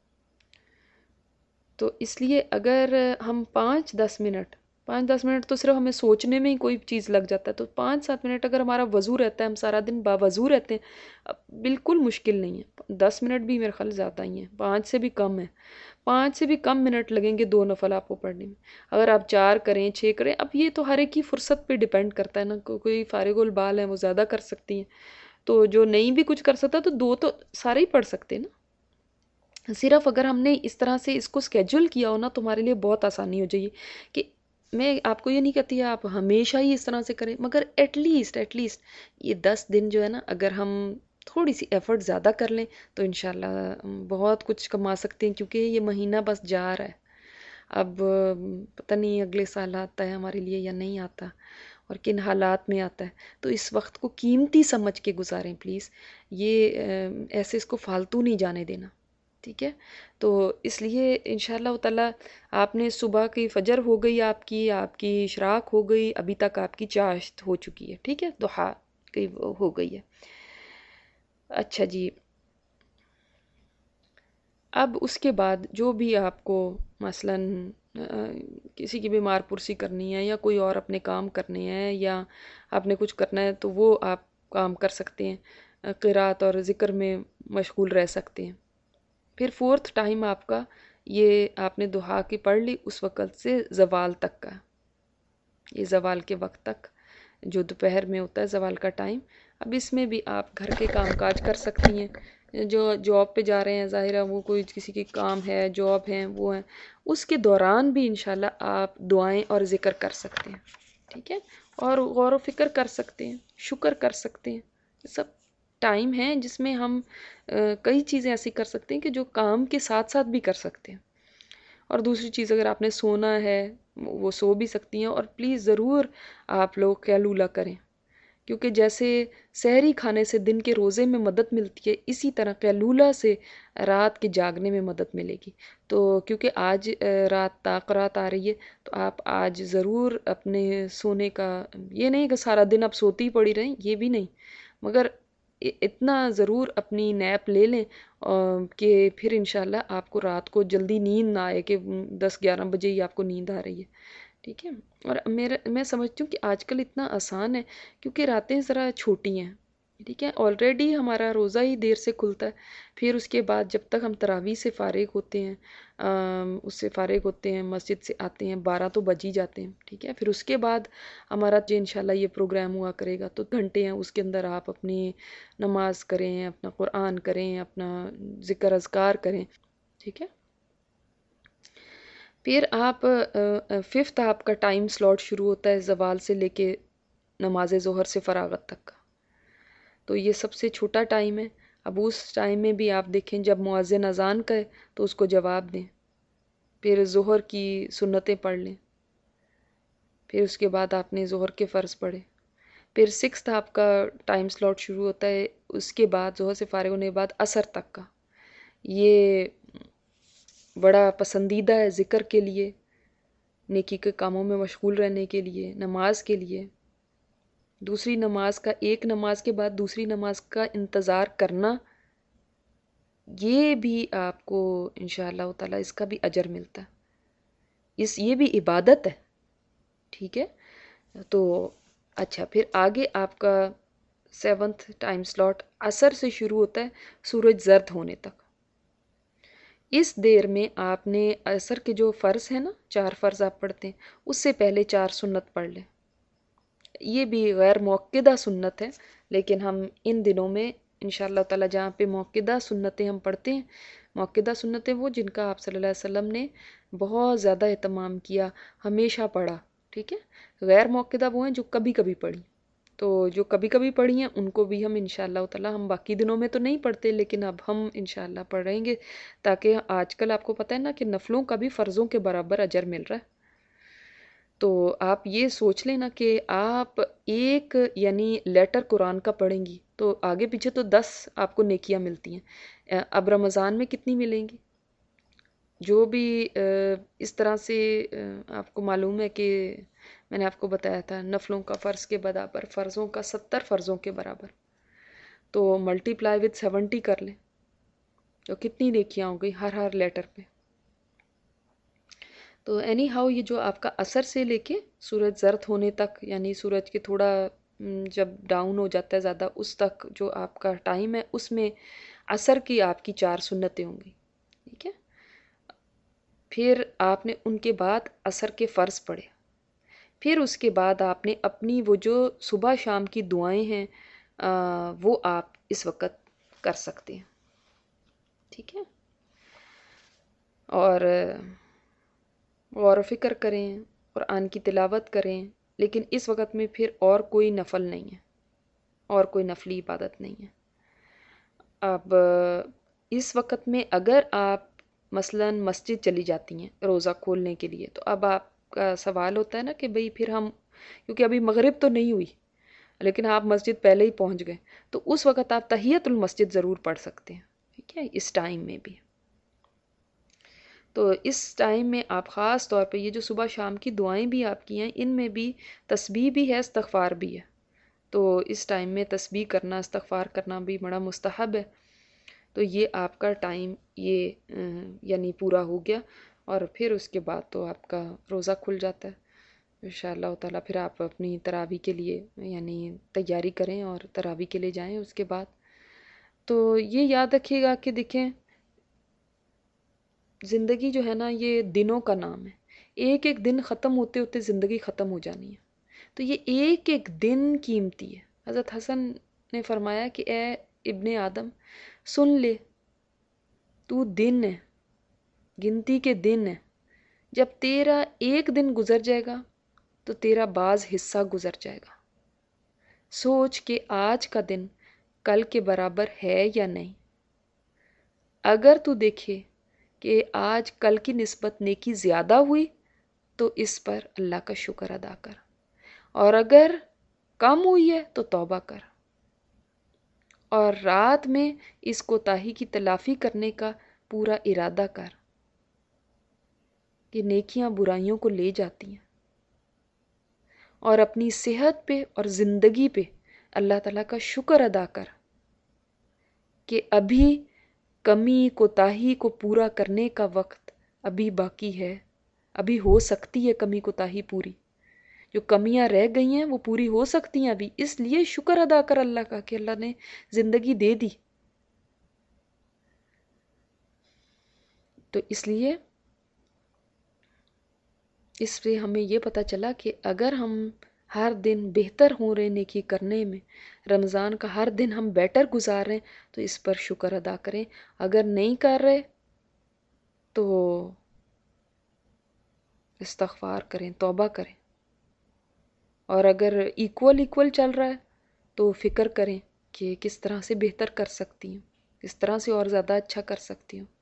تو اس لیے اگر ہم پانچ دس منٹ پانچ دس منٹ تو صرف ہمیں سوچنے میں ہی کوئی چیز لگ جاتا ہے، تو پانچ سات منٹ اگر ہمارا وضو رہتا ہے، ہم سارا دن باوضو رہتے ہیں، بالکل مشکل نہیں ہے، دس منٹ بھی میرے خیال زیادہ ہی ہیں، پانچ سے بھی کم ہے، پانچ سے بھی کم منٹ لگیں گے دو نفل آپ کو پڑھنے میں۔ اگر آپ چار کریں، چھ کریں، اب یہ تو ہر ایک کی فرصت پہ ڈیپینڈ کرتا ہے نا، کوئی فارغ البال ہے وہ زیادہ کر سکتی ہیں، تو جو نہیں بھی کچھ کر سکتا تو دو تو سارے ہی پڑھ سکتے ہیں نا۔ صرف اگر ہم نے اس طرح سے اس کو اسکیجول کیا ہو نا تو ہمارے لیے بہت آسانی ہو جائے گی، کہ میں آپ کو یہ نہیں کہتی ہے آپ ہمیشہ ہی اس طرح سے کریں، مگر ایٹ لیسٹ ایٹ لیسٹ یہ دس دن جو ہے نا، اگر ہم تھوڑی سی ایفرٹ زیادہ کر لیں تو انشاءاللہ بہت کچھ کما سکتے ہیں، کیونکہ یہ مہینہ بس جا رہا ہے، اب پتہ نہیں اگلے سال آتا ہے ہمارے لیے یا نہیں آتا، اور کن حالات میں آتا ہے، تو اس وقت کو قیمتی سمجھ کے گزاریں پلیز، یہ ایسے اس کو فالتو نہیں جانے دینا، ٹھیک ہے؟ تو اس لیے انشاءاللہ تعالیٰ آپ نے صبح کی فجر ہو گئی، آپ کی آپ کی اشراق ہو گئی، ابھی تک آپ کی چاشت ہو چکی ہے، ٹھیک ہے، ضحیٰ کی ہو گئی ہے۔ اچھا جی، اب اس کے بعد جو بھی آپ کو مثلاً کسی کی بیمار پرسی کرنی ہے یا کوئی اور اپنے کام کرنے ہیں یا آپ نے کچھ کرنا ہے تو وہ آپ کام کر سکتے ہیں، قرات اور ذکر میں مشغول رہ سکتے ہیں۔ پھر فورتھ ٹائم آپ کا یہ آپ نے دعا کی پڑھ لی اس وقت سے زوال تک کا، یہ زوال کے وقت تک جو دوپہر میں ہوتا ہے زوال کا ٹائم، اب اس میں بھی آپ گھر کے کام کاج کر سکتی ہیں، جو جاب پہ جا رہے ہیں ظاہرہ وہ کوئی کسی کی کام ہے، جاب ہیں، وہ ہیں، اس کے دوران بھی انشاءاللہ آپ دعائیں اور ذکر کر سکتے ہیں، ٹھیک ہے، اور غور و فکر کر سکتے ہیں، شکر کر سکتے ہیں، سب ٹائم ہے جس میں ہم کئی چیزیں ایسی کر سکتے ہیں کہ جو کام کے ساتھ ساتھ بھی کر سکتے ہیں۔ اور دوسری چیز اگر آپ نے سونا ہے وہ سو بھی سکتی ہیں، اور پلیز ضرور آپ لوگ قیلولہ کریں، کیونکہ جیسے سحری کھانے سے دن کے روزے میں مدد ملتی ہے، اسی طرح قیلولہ سے رات کے جاگنے میں مدد ملے گی، تو کیونکہ آج رات طاق رات آ رہی ہے، تو آپ آج ضرور اپنے سونے کا، یہ نہیں کہ سارا دن آپ سوتی ہی پڑی رہیں، یہ بھی نہیں، مگر اتنا ضرور اپنی نیپ لے لیں کہ پھر انشاءاللہ آپ کو رات کو جلدی نیند نہ آئے کہ دس گیارہ بجے ہی آپ کو نیند آ رہی ہے، ٹھیک ہے۔ اور میرا میں سمجھتی ہوں کہ آج کل اتنا آسان ہے کیونکہ راتیں ذرا چھوٹی ہیں، ٹھیک ہے، آلریڈی ہمارا روزہ ہی دیر سے کھلتا ہے، پھر اس کے بعد جب تک ہم تراویح سے فارغ ہوتے ہیں، اس سے فارغ ہوتے ہیں، مسجد سے آتے ہیں، بارہ تو بج ہی جاتے ہیں، ٹھیک ہے، پھر اس کے بعد ہمارا جو انشاءاللہ یہ پروگرام ہوا کرے گا تو گھنٹے ہیں، اس کے اندر آپ اپنی نماز کریں، اپنا قرآن کریں، اپنا ذکر اذکار کریں، ٹھیک ہے۔ پھر آپ ففتھ آپ کا ٹائم سلاٹ شروع ہوتا ہے زوال سے لے کے نماز ظہر سے فراغت تک کا، تو یہ سب سے چھوٹا ٹائم ہے۔ اب اس ٹائم میں بھی آپ دیکھیں جب مؤذن اذان کرے تو اس کو جواب دیں، پھر ظہر کی سنتیں پڑھ لیں، پھر اس کے بعد آپ نے ظہر کے فرض پڑھے، پھر سکستھ آپ کا ٹائم سلاٹ شروع ہوتا ہے اس کے بعد ظہر سے فارغ ہونے کے بعد عصر تک کا، یہ بڑا پسندیدہ ہے ذکر کے لیے، نیکی کے کاموں میں مشغول رہنے کے لیے، نماز کے لیے، دوسری نماز کا، ایک نماز کے بعد دوسری نماز کا انتظار کرنا، یہ بھی آپ کو انشاءاللہ تعالیٰ اس کا بھی اجر ملتا ہے، اس یہ بھی عبادت ہے، ٹھیک ہے۔ تو اچھا، پھر آگے آپ کا سیونتھ ٹائم سلاٹ عصر سے شروع ہوتا ہے سورج زرد ہونے تک۔ اس دیر میں آپ نے عصر کے جو فرض ہیں نا، چار فرض آپ پڑھتے ہیں، اس سے پہلے چار سنت پڑھ لیں۔ یہ بھی غیر موقدہ سنت ہے، لیکن ہم ان دنوں میں انشاءاللہ تعالیٰ جہاں پہ موقدہ سنتیں ہم پڑھتے ہیں، موقدہ سنتیں وہ جن کا آپ صلی اللہ علیہ وسلم نے بہت زیادہ اہتمام کیا، ہمیشہ پڑھا، ٹھیک ہے۔ غیر موقدہ وہ ہیں جو کبھی کبھی پڑھی، تو جو کبھی کبھی پڑھی ہیں ان کو بھی ہم انشاءاللہ تعالیٰ، ہم باقی دنوں میں تو نہیں پڑھتے لیکن اب ہم انشاءاللہ پڑھیں گے، تاکہ آج کل آپ کو پتہ ہے نا کہ نفلوں کا بھی فرضوں کے برابر اجر مل رہا ہے۔ تو آپ یہ سوچ لیں نا کہ آپ ایک یعنی لیٹر قرآن کا پڑھیں گی تو آگے پیچھے تو دس آپ کو نیکیاں ملتی ہیں، اب رمضان میں کتنی ملیں گی؟ جو بھی اس طرح سے آپ کو معلوم ہے کہ میں نے آپ کو بتایا تھا نفلوں کا فرض کے برابر، فرضوں کا ستر فرضوں کے برابر، تو ملٹی پلائی وتھ سیونٹی کر لیں تو کتنی نیکیاں ہو گئی ہر ہر لیٹر پہ۔ تو اینی ہاؤ یہ جو آپ کا عصر سے لے کے سورج زرد ہونے تک، یعنی سورج کے تھوڑا جب ڈاؤن ہو جاتا ہے زیادہ اس تک جو آپ کا ٹائم ہے، اس میں عصر کی آپ کی چار سنتیں ہوں گی، ٹھیک ہے۔ پھر آپ نے ان کے بعد عصر کے فرض پڑھے، پھر اس کے بعد آپ نے اپنی وہ جو صبح شام کی دعائیں ہیں وہ آپ اس وقت کر سکتے ہیں، ٹھیک ہے۔ اور غور و فکر کریں، قرآن کی تلاوت کریں، لیکن اس وقت میں پھر اور کوئی نفل نہیں ہے، اور کوئی نفلی عبادت نہیں ہے۔ اب اس وقت میں اگر آپ مثلاً مسجد چلی جاتی ہیں روزہ کھولنے کے لیے، تو اب آپ کا سوال ہوتا ہے نا کہ بھئی پھر ہم، کیونکہ ابھی مغرب تو نہیں ہوئی لیکن آپ مسجد پہلے ہی پہنچ گئے، تو اس وقت آپ تحیۃ المسجد ضرور پڑھ سکتے ہیں، ٹھیک ہے، اس ٹائم میں بھی۔ تو اس ٹائم میں آپ خاص طور پہ یہ جو صبح شام کی دعائیں بھی آپ کی ہیں، ان میں بھی تسبیح بھی ہے، استغفار بھی ہے، تو اس ٹائم میں تسبیح کرنا، استغفار کرنا بھی بڑا مستحب ہے۔ تو یہ آپ کا ٹائم یہ یعنی پورا ہو گیا، اور پھر اس کے بعد تو آپ کا روزہ کھل جاتا ہے انشاءاللہ تعالیٰ۔ پھر آپ اپنی تراویح کے لیے یعنی تیاری کریں اور تراویح کے لیے جائیں اس کے بعد۔ تو یہ یاد رکھیے گا کہ دیکھیں زندگی جو ہے نا یہ دنوں کا نام ہے، ایک ایک دن ختم ہوتے ہوتے زندگی ختم ہو جانی ہے، تو یہ ایک ایک دن قیمتی ہے۔ حضرت حسن نے فرمایا کہ اے ابن آدم سن لے، تو دن ہے، گنتی کے دن ہے، جب تیرا ایک دن گزر جائے گا تو تیرا بعض حصہ گزر جائے گا، سوچ کہ آج کا دن کل کے برابر ہے یا نہیں۔ اگر تو دیکھے کہ آج کل کی نسبت نیکی زیادہ ہوئی تو اس پر اللہ کا شکر ادا کر، اور اگر کم ہوئی ہے تو توبہ کر، اور رات میں اس کوتاہی کی تلافی کرنے کا پورا ارادہ کر کہ نیکیاں برائیوں کو لے جاتی ہیں، اور اپنی صحت پہ اور زندگی پہ اللہ تعالیٰ کا شکر ادا کر کہ ابھی کمی کوتاہی کو پورا کرنے کا وقت ابھی باقی ہے، ابھی ہو سکتی ہے کمی کوتاہی پوری، جو کمیاں رہ گئی ہیں وہ پوری ہو سکتی ہیں ابھی، اس لیے شکر ادا کر اللہ کا کہ اللہ نے زندگی دے دی۔ تو اس لیے اس سے ہمیں یہ پتہ چلا کہ اگر ہم ہر دن بہتر ہو رہے نیکی کرنے میں، رمضان کا ہر دن ہم بیٹر گزار رہے ہیں تو اس پر شکر ادا کریں، اگر نہیں کر رہے تو استغفار کریں، توبہ کریں، اور اگر ایکول ایکول چل رہا ہے تو فکر کریں کہ کس طرح سے بہتر کر سکتی ہوں، کس طرح سے اور زیادہ اچھا کر سکتی ہوں۔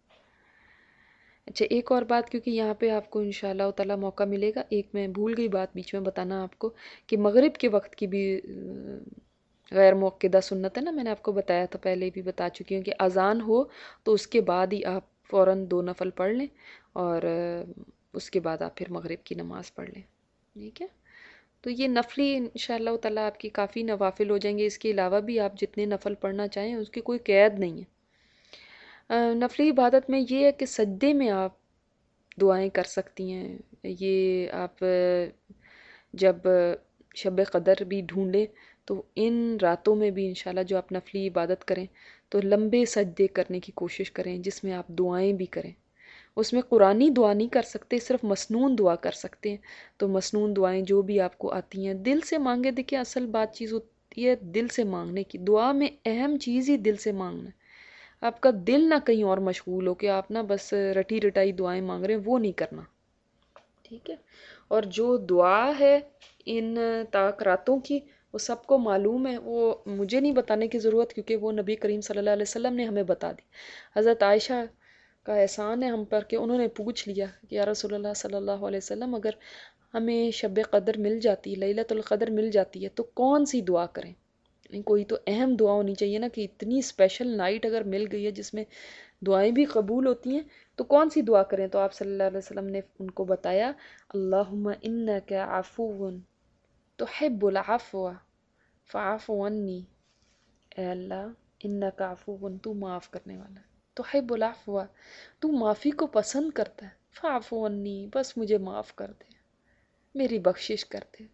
اچھا ایک اور بات، کیونکہ یہاں پہ آپ کو انشاءاللہ تعالیٰ موقع ملے گا، ایک میں بھول گئی بات بیچ میں بتانا آپ کو، کہ مغرب کے وقت کی بھی غیر موقدہ سنت ہے نا، میں نے آپ کو بتایا تھا، پہلے بھی بتا چکی ہوں کہ اذان ہو تو اس کے بعد ہی آپ فوراً دو نفل پڑھ لیں، اور اس کے بعد آپ پھر مغرب کی نماز پڑھ لیں، ٹھیک ہے؟ تو یہ نفلی انشاءاللہ تعالیٰ آپ کی کافی نوافل ہو جائیں گے. اس کے علاوہ بھی آپ جتنے نفل پڑھنا چاہیں اس کی کوئی قید نہیں ہے. نفلی عبادت میں یہ ہے کہ سجدے میں آپ دعائیں کر سکتی ہیں. یہ آپ جب شب قدر بھی ڈھونڈیں تو ان راتوں میں بھی انشاءاللہ جو آپ نفلی عبادت کریں تو لمبے سجدے کرنے کی کوشش کریں جس میں آپ دعائیں بھی کریں. اس میں قرآنی دعا نہیں کر سکتے، صرف مسنون دعا کر سکتے ہیں. تو مسنون دعائیں جو بھی آپ کو آتی ہیں دل سے مانگے. دیکھیں اصل بات چیز ہوتی ہے دل سے مانگنے کی. دعا میں اہم چیز ہی دل سے مانگنا ہے. آپ کا دل نہ کہیں اور مشغول ہو کہ آپ نہ بس رٹی رٹائی دعائیں مانگ رہے ہیں، وہ نہیں کرنا، ٹھیک ہے؟ اور جو دعا ہے ان تاک راتوں کی وہ سب کو معلوم ہے، وہ مجھے نہیں بتانے کی ضرورت کیونکہ وہ نبی کریم صلی اللہ علیہ وسلم نے ہمیں بتا دی. حضرت عائشہ کا احسان ہے ہم پر کہ انہوں نے پوچھ لیا کہ یا رسول اللہ صلی اللہ علیہ وسلم اگر ہمیں شب قدر مل جاتی، لیلۃ القدر مل جاتی ہے تو کون سی دعا کریں؟ کوئی تو اہم دعا ہونی چاہیے نا، کہ اتنی اسپیشل نائٹ اگر مل گئی ہے جس میں دعائیں بھی قبول ہوتی ہیں تو کون سی دعا کریں؟ تو آپ صلی اللہ علیہ وسلم نے ان کو بتایا اللہم انک عفو تحب العفو فاعف عنی. اے اللہ انک عفو، تو معاف کرنے والا ہے، تحب العفو، تو معافی کو پسند کرتا ہے، فاعف عنی، بس مجھے معاف کر دے، میری بخشش کر دے،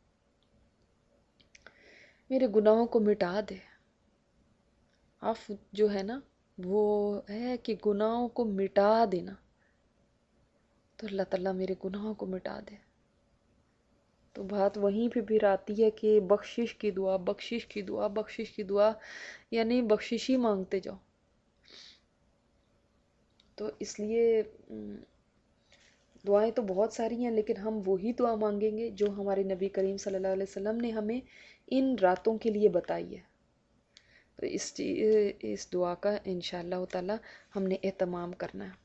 میرے گناہوں کو مٹا دے. عفو جو ہے نا وہ ہے کہ گناہوں کو مٹا دینا. تو اللہ تعالیٰ میرے گناہوں کو مٹا دے. تو بات وہیں پہ پھر آتی ہے کہ بخشش کی دعا، بخشش کی دعا، بخشش کی دعا، یعنی بخشش ہی مانگتے جاؤ. تو اس لیے دعائیں تو بہت ساری ہیں لیکن ہم وہی دعا مانگیں گے جو ہمارے نبی کریم صلی اللہ علیہ وسلم نے ہمیں ان راتوں کے لیے بتائی ہے. تو اس اس دعا کا انشاءاللہ تعالی ہم نے اہتمام کرنا ہے.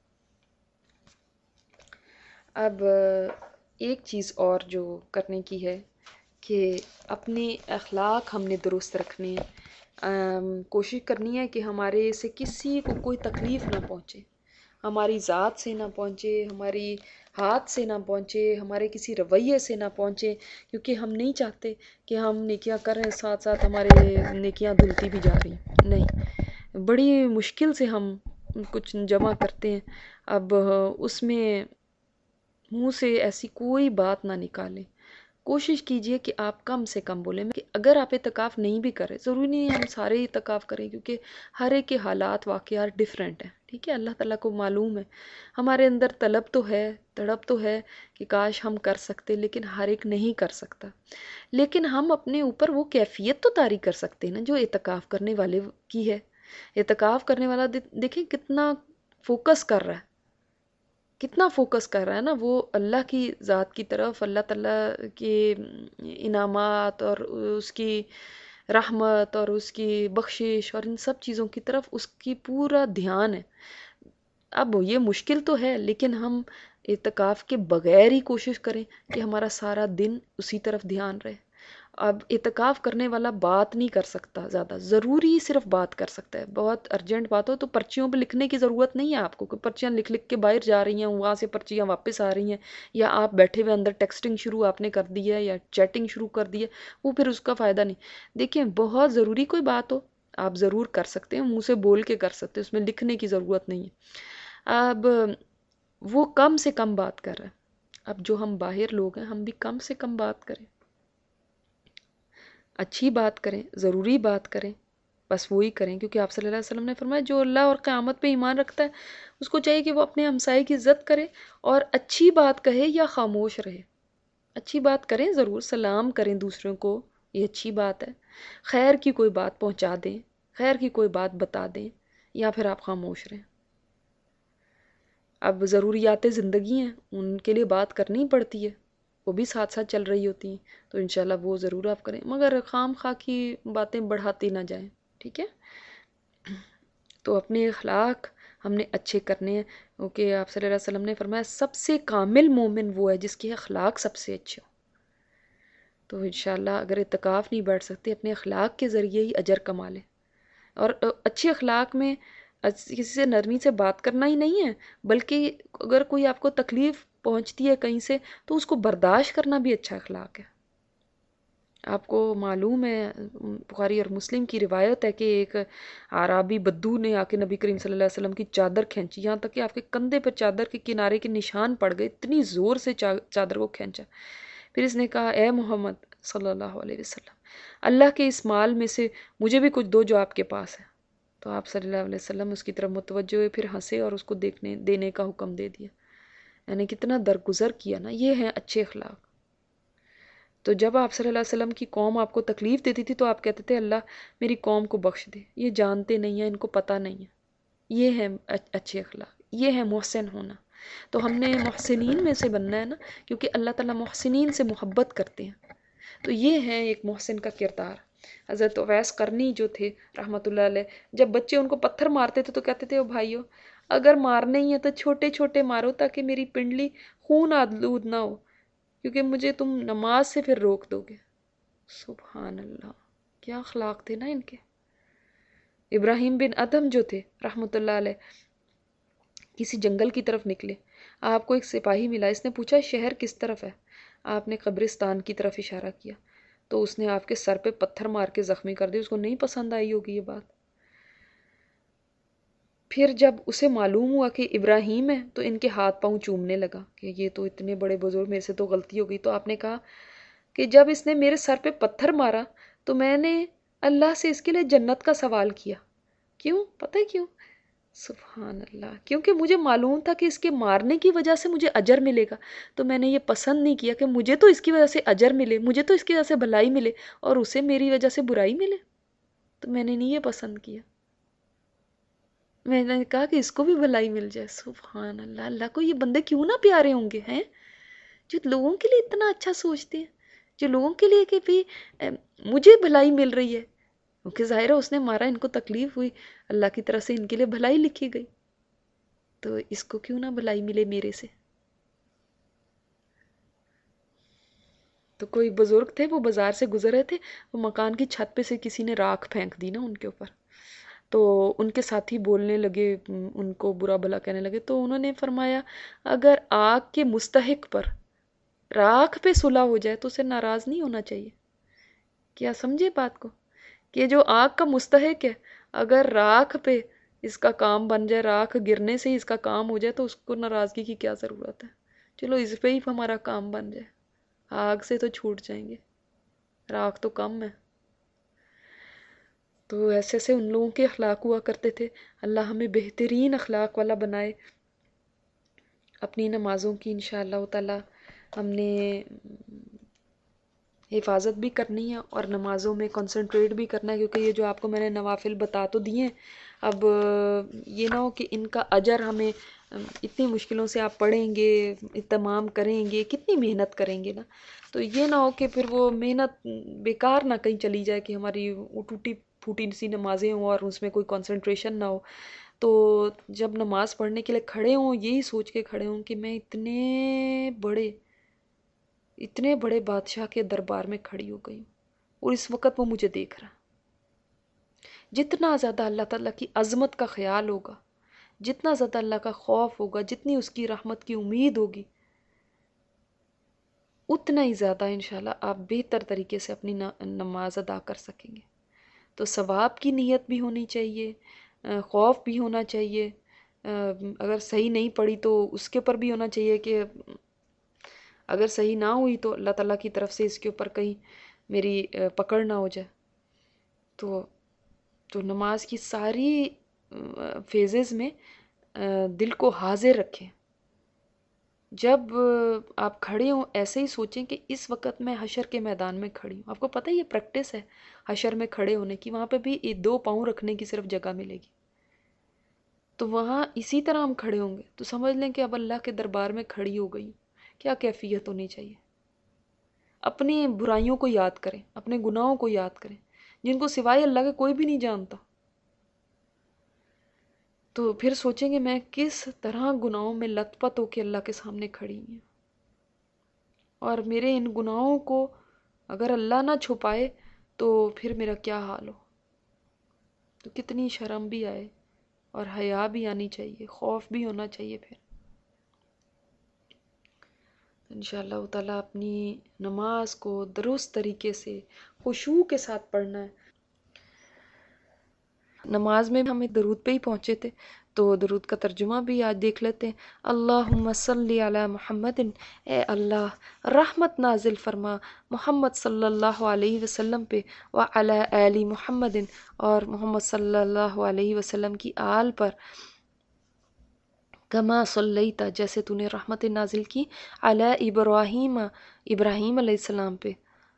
اب ایک چیز اور جو کرنے کی ہے کہ اپنے اخلاق ہم نے درست رکھنے ہیں. کوشش کرنی ہے کہ ہمارے سے کسی کو کوئی تکلیف نہ پہنچے، ہماری ذات سے نہ پہنچے، ہماری ہاتھ سے نہ پہنچے، ہمارے کسی رویے سے نہ پہنچے، کیونکہ ہم نہیں چاہتے کہ ہم نیکیاں کر رہے ہیں ساتھ ساتھ ہمارے نیکیاں دھلتی بھی جا رہی ہیں. نہیں، بڑی مشکل سے ہم کچھ جمع کرتے ہیں. اب اس میں منہ سے ایسی کوئی بات نہ نکالیں. کوشش کیجئے کہ آپ کم سے کم بولیں. کہ اگر آپ اعتکاف نہیں بھی کریں، ضروری نہیں ہے ہم سارے اعتکاف کریں کیونکہ ہر ایک کے حالات واقعات ڈیفرنٹ ہیں، ٹھیک ہے؟ اللہ تعالیٰ کو معلوم ہے. ہمارے اندر طلب تو ہے، تڑپ تو ہے کہ کاش ہم کر سکتے، لیکن ہر ایک نہیں کر سکتا. لیکن ہم اپنے اوپر وہ کیفیت تو طاری کر سکتے ہیں نا جو اعتکاف کرنے والے کی ہے. اعتکاف کرنے والا دیکھیں کتنا فوکس کر رہا ہے، کتنا فوکس کر رہا ہے نا وہ اللہ کی ذات کی طرف، اللہ تعالیٰ کے انعامات اور اس کی رحمت اور اس کی بخشش اور ان سب چیزوں کی طرف اس کی پورا دھیان ہے. اب یہ مشکل تو ہے لیکن ہم اعتکاف کے بغیر ہی کوشش کریں کہ ہمارا سارا دن اسی طرف دھیان رہے. اب اعتکاف کرنے والا بات نہیں کر سکتا زیادہ، ضروری صرف بات کر سکتا ہے. بہت ارجنٹ بات ہو تو پرچیوں پہ لکھنے کی ضرورت نہیں ہے آپ کو، کہ پرچیاں لکھ لکھ کے باہر جا رہی ہیں، وہاں سے پرچیاں واپس آ رہی ہیں، یا آپ بیٹھے ہوئے اندر ٹیکسٹنگ شروع آپ نے کر دی ہے یا چیٹنگ شروع کر دی ہے، وہ پھر اس کا فائدہ نہیں. دیکھیں بہت ضروری کوئی بات ہو آپ ضرور کر سکتے ہیں، منہ سے بول کے کر سکتے ہیں، اس میں لکھنے کی ضرورت نہیں ہے. اب وہ کم سے کم بات کر رہا ہے. اب جو ہم باہر لوگ ہیں ہم بھی کم سے کم بات کریں، اچھی بات کریں، ضروری بات کریں، بس وہی کریں. کیونکہ آپ صلی اللہ علیہ وسلم نے فرمایا جو اللہ اور قیامت پہ ایمان رکھتا ہے اس کو چاہیے کہ وہ اپنے ہمسائے کی عزت کرے اور اچھی بات کہے یا خاموش رہے. اچھی بات کریں ضرور، سلام کریں دوسروں کو، یہ اچھی بات ہے. خیر کی کوئی بات پہنچا دیں، خیر کی کوئی بات بتا دیں، یا پھر آپ خاموش رہیں. اب ضروریات زندگی ہیں ان کے لیے بات کرنی پڑتی ہے، وہ بھی ساتھ ساتھ چل رہی ہوتی ہیں، تو انشاءاللہ وہ ضرور آپ کریں، مگر خام خواہ کی باتیں بڑھاتی نہ جائیں، ٹھیک ہے؟ تو اپنے اخلاق ہم نے اچھے کرنے ہیں، کیونکہ آپ صلی اللہ علیہ وسلم نے فرمایا سب سے کامل مومن وہ ہے جس کے اخلاق سب سے اچھے ہوں. تو انشاءاللہ اگر اعتکاف نہیں بیٹھ سکتے اپنے اخلاق کے ذریعے ہی اجر کما لیں. اور اچھے اخلاق میں کسی سے نرمی سے بات کرنا ہی نہیں ہے، بلکہ اگر کوئی آپ کو تکلیف پہنچتی ہے کہیں سے تو اس کو برداشت کرنا بھی اچھا اخلاق ہے۔ آپ کو معلوم ہے بخاری اور مسلم کی روایت ہے کہ ایک اعرابی بدو نے آ کے نبی کریم صلی اللہ علیہ وسلم کی چادر کھینچی، یہاں تک کہ آپ کے کندھے پر چادر کے کنارے کے نشان پڑ گئے، اتنی زور سے چادر کو کھینچا۔ پھر اس نے کہا اے محمد صلی اللہ علیہ وسلم، اللہ کے اس مال میں سے مجھے بھی کچھ دو جو آپ کے پاس ہے۔ تو آپ صلی اللہ علیہ وسلم اس کی طرف متوجہ ہوئے، پھر ہنسے اور اس کو دیکھنے دینے کا حکم دے دیا۔ یعنی کتنا درگزر کیا نا، یہ ہیں اچھے اخلاق۔ تو جب آپ صلی اللہ علیہ وسلم کی قوم آپ کو تکلیف دیتی تھی تو آپ کہتے تھے اللہ میری قوم کو بخش دے، یہ جانتے نہیں ہیں، ان کو پتہ نہیں ہے۔ یہ ہے اچھے اخلاق، یہ ہے محسن ہونا۔ تو ہم نے محسنین میں سے بننا ہے نا، کیونکہ اللہ تعالیٰ محسنین سے محبت کرتے ہیں۔ تو یہ ہے ایک محسن کا کردار۔ حضرت اویس قرنی جو تھے رحمۃ اللہ علیہ، جب بچے ان کو پتھر مارتے تھے تو کہتے تھے او بھائیو اگر مارنے ہی ہے تو چھوٹے چھوٹے مارو تاکہ میری پنڈلی خون آلود نہ ہو، کیونکہ مجھے تم نماز سے پھر روک دو گے۔ سبحان اللہ، کیا اخلاق تھے نا ان کے۔ ابراہیم بن ادھم جو تھے رحمۃ اللہ علیہ، کسی جنگل کی طرف نکلے، آپ کو ایک سپاہی ملا، اس نے پوچھا شہر کس طرف ہے؟ آپ نے قبرستان کی طرف اشارہ کیا، تو اس نے آپ کے سر پہ پتھر مار کے زخمی کر دیا۔ اس کو نہیں پسند آئی ہوگی یہ بات۔ پھر جب اسے معلوم ہوا کہ ابراہیم ہے تو ان کے ہاتھ پاؤں چومنے لگا کہ یہ تو اتنے بڑے بزرگ، میرے سے تو غلطی ہو گئی۔ تو آپ نے کہا کہ جب اس نے میرے سر پہ پتھر مارا تو میں نے اللہ سے اس کے لیے جنت کا سوال کیا۔ کیوں؟ پتہ ہے کیوں؟ سبحان اللہ، کیونکہ مجھے معلوم تھا کہ اس کے مارنے کی وجہ سے مجھے اجر ملے گا، تو میں نے یہ پسند نہیں کیا کہ مجھے تو اس کی وجہ سے اجر ملے، مجھے تو اس کی وجہ سے بھلائی ملے اور اسے میری وجہ سے برائی ملے، تو میں نے نہیں یہ پسند کیا۔ میں نے کہا کہ اس کو بھی بھلائی مل جائے۔ سبحان اللہ، اللہ کو یہ بندے کیوں نہ پیارے ہوں گے ہیں جو لوگوں کے لیے اتنا اچھا سوچتے ہیں، جو لوگوں کے لیے کہ بھی مجھے بھلائی مل رہی ہے، کیونکہ ظاہر ہے اس نے مارا، ان کو تکلیف ہوئی، اللہ کی طرف سے ان کے لیے بھلائی لکھی گئی، تو اس کو کیوں نہ بھلائی ملے میرے سے۔ تو کوئی بزرگ تھے، وہ بازار سے گزر رہے تھے، وہ مکان کی چھت پہ سے کسی نے راکھ پھینک دی نا ان کے اوپر، تو ان کے ساتھی بولنے لگے، ان کو برا بھلا کہنے لگے، تو انہوں نے فرمایا اگر آگ کے مستحق پر راکھ پہ صلح ہو جائے تو اسے ناراض نہیں ہونا چاہیے۔ کیا سمجھے بات کو، کہ جو آگ کا مستحق ہے اگر راکھ پہ اس کا کام بن جائے، راکھ گرنے سے ہی اس کا کام ہو جائے، تو اس کو ناراضگی کی کیا ضرورت ہے، چلو اس پہ ہی ہمارا کام بن جائے، آگ سے تو چھوٹ جائیں گے، راکھ تو کم ہے۔ تو ایسے ایسے ان لوگوں کے اخلاق ہوا کرتے تھے۔ اللہ ہمیں بہترین اخلاق والا بنائے۔ اپنی نمازوں کی انشاءاللہ تعالی ہم نے حفاظت بھی کرنی ہے اور نمازوں میں کنسنٹریٹ بھی کرنا ہے، کیونکہ یہ جو آپ کو میں نے نوافل بتا تو دیے، اب یہ نہ ہو کہ ان کا اجر ہمیں اتنی مشکلوں سے آپ پڑھیں گے، اہتمام کریں گے، کتنی محنت کریں گے نا، تو یہ نہ ہو کہ پھر وہ محنت بیکار نہ کہیں چلی جائے، کہ ہماری ٹوٹی پھوٹی سی نمازیں ہوں اور اس میں کوئی کنسنٹریشن نہ ہو۔ تو جب نماز پڑھنے کے لیے کھڑے ہوں، یہی سوچ کے کھڑے ہوں کہ میں اتنے بڑے اتنے بڑے بادشاہ کے دربار میں کھڑی ہو گئی ہوں اور اس وقت وہ مجھے دیکھ رہا۔ جتنا زیادہ اللہ تعالیٰ کی عظمت کا خیال ہوگا، جتنا زیادہ اللہ کا خوف ہوگا، جتنی اس کی رحمت کی امید ہوگی، اتنا ہی زیادہ انشاءاللہ آپ بہتر طریقے سے اپنی نماز ادا کر سکیں گے۔ تو ثواب کی نیت بھی ہونی چاہیے، خوف بھی ہونا چاہیے، اگر صحیح نہیں پڑھی تو اس کے اوپر بھی ہونا چاہیے کہ اگر صحیح نہ ہوئی تو اللہ تعالیٰ کی طرف سے اس کے اوپر کہیں میری پکڑ نہ ہو جائے۔ تو تو نماز کی ساری فیزز میں دل کو حاضر رکھیں۔ جب آپ کھڑے ہوں ایسے ہی سوچیں کہ اس وقت میں حشر کے میدان میں کھڑی ہوں۔ آپ کو پتہ ہے یہ پریکٹس ہے حشر میں کھڑے ہونے کی، وہاں پہ بھی دو پاؤں رکھنے کی صرف جگہ ملے گی، تو وہاں اسی طرح ہم کھڑے ہوں گے تو سمجھ لیں کہ اب اللہ کے دربار میں کھڑی ہو گئی ہوں۔ کیا کیفیت ہونی چاہیے؟ اپنی برائیوں کو یاد کریں، اپنے گناہوں کو یاد کریں جن کو سوائے اللہ کے کوئی بھی نہیں جانتا، تو پھر سوچیں گے میں کس طرح گناہوں میں لت پت ہو کے اللہ کے سامنے کھڑی ہوں، اور میرے ان گناہوں کو اگر اللہ نہ چھپائے تو پھر میرا کیا حال ہو۔ تو کتنی شرم بھی آئے اور حیا بھی آنی چاہیے، خوف بھی ہونا چاہیے۔ پھر انشاءاللہ تعالیٰ اپنی نماز کو درست طریقے سے خشوع کے ساتھ پڑھنا ہے۔ نماز میں ہم ایک درود پہ ہی پہنچے تھے، تو درود کا ترجمہ بھی آج دیکھ لیتے ہیں۔ اللہم صلی علی محمد، اے اللہ رحمت نازل فرما محمد صلی اللہ علیہ وسلم پہ، وعلی آل محمد، اور محمد صلی اللہ علیہ وسلم کی آل پر، کما صلیتا جیسے تو نے رحمت نازل کی، علی ابراہیم ابراہیم علیہ السلام پہ،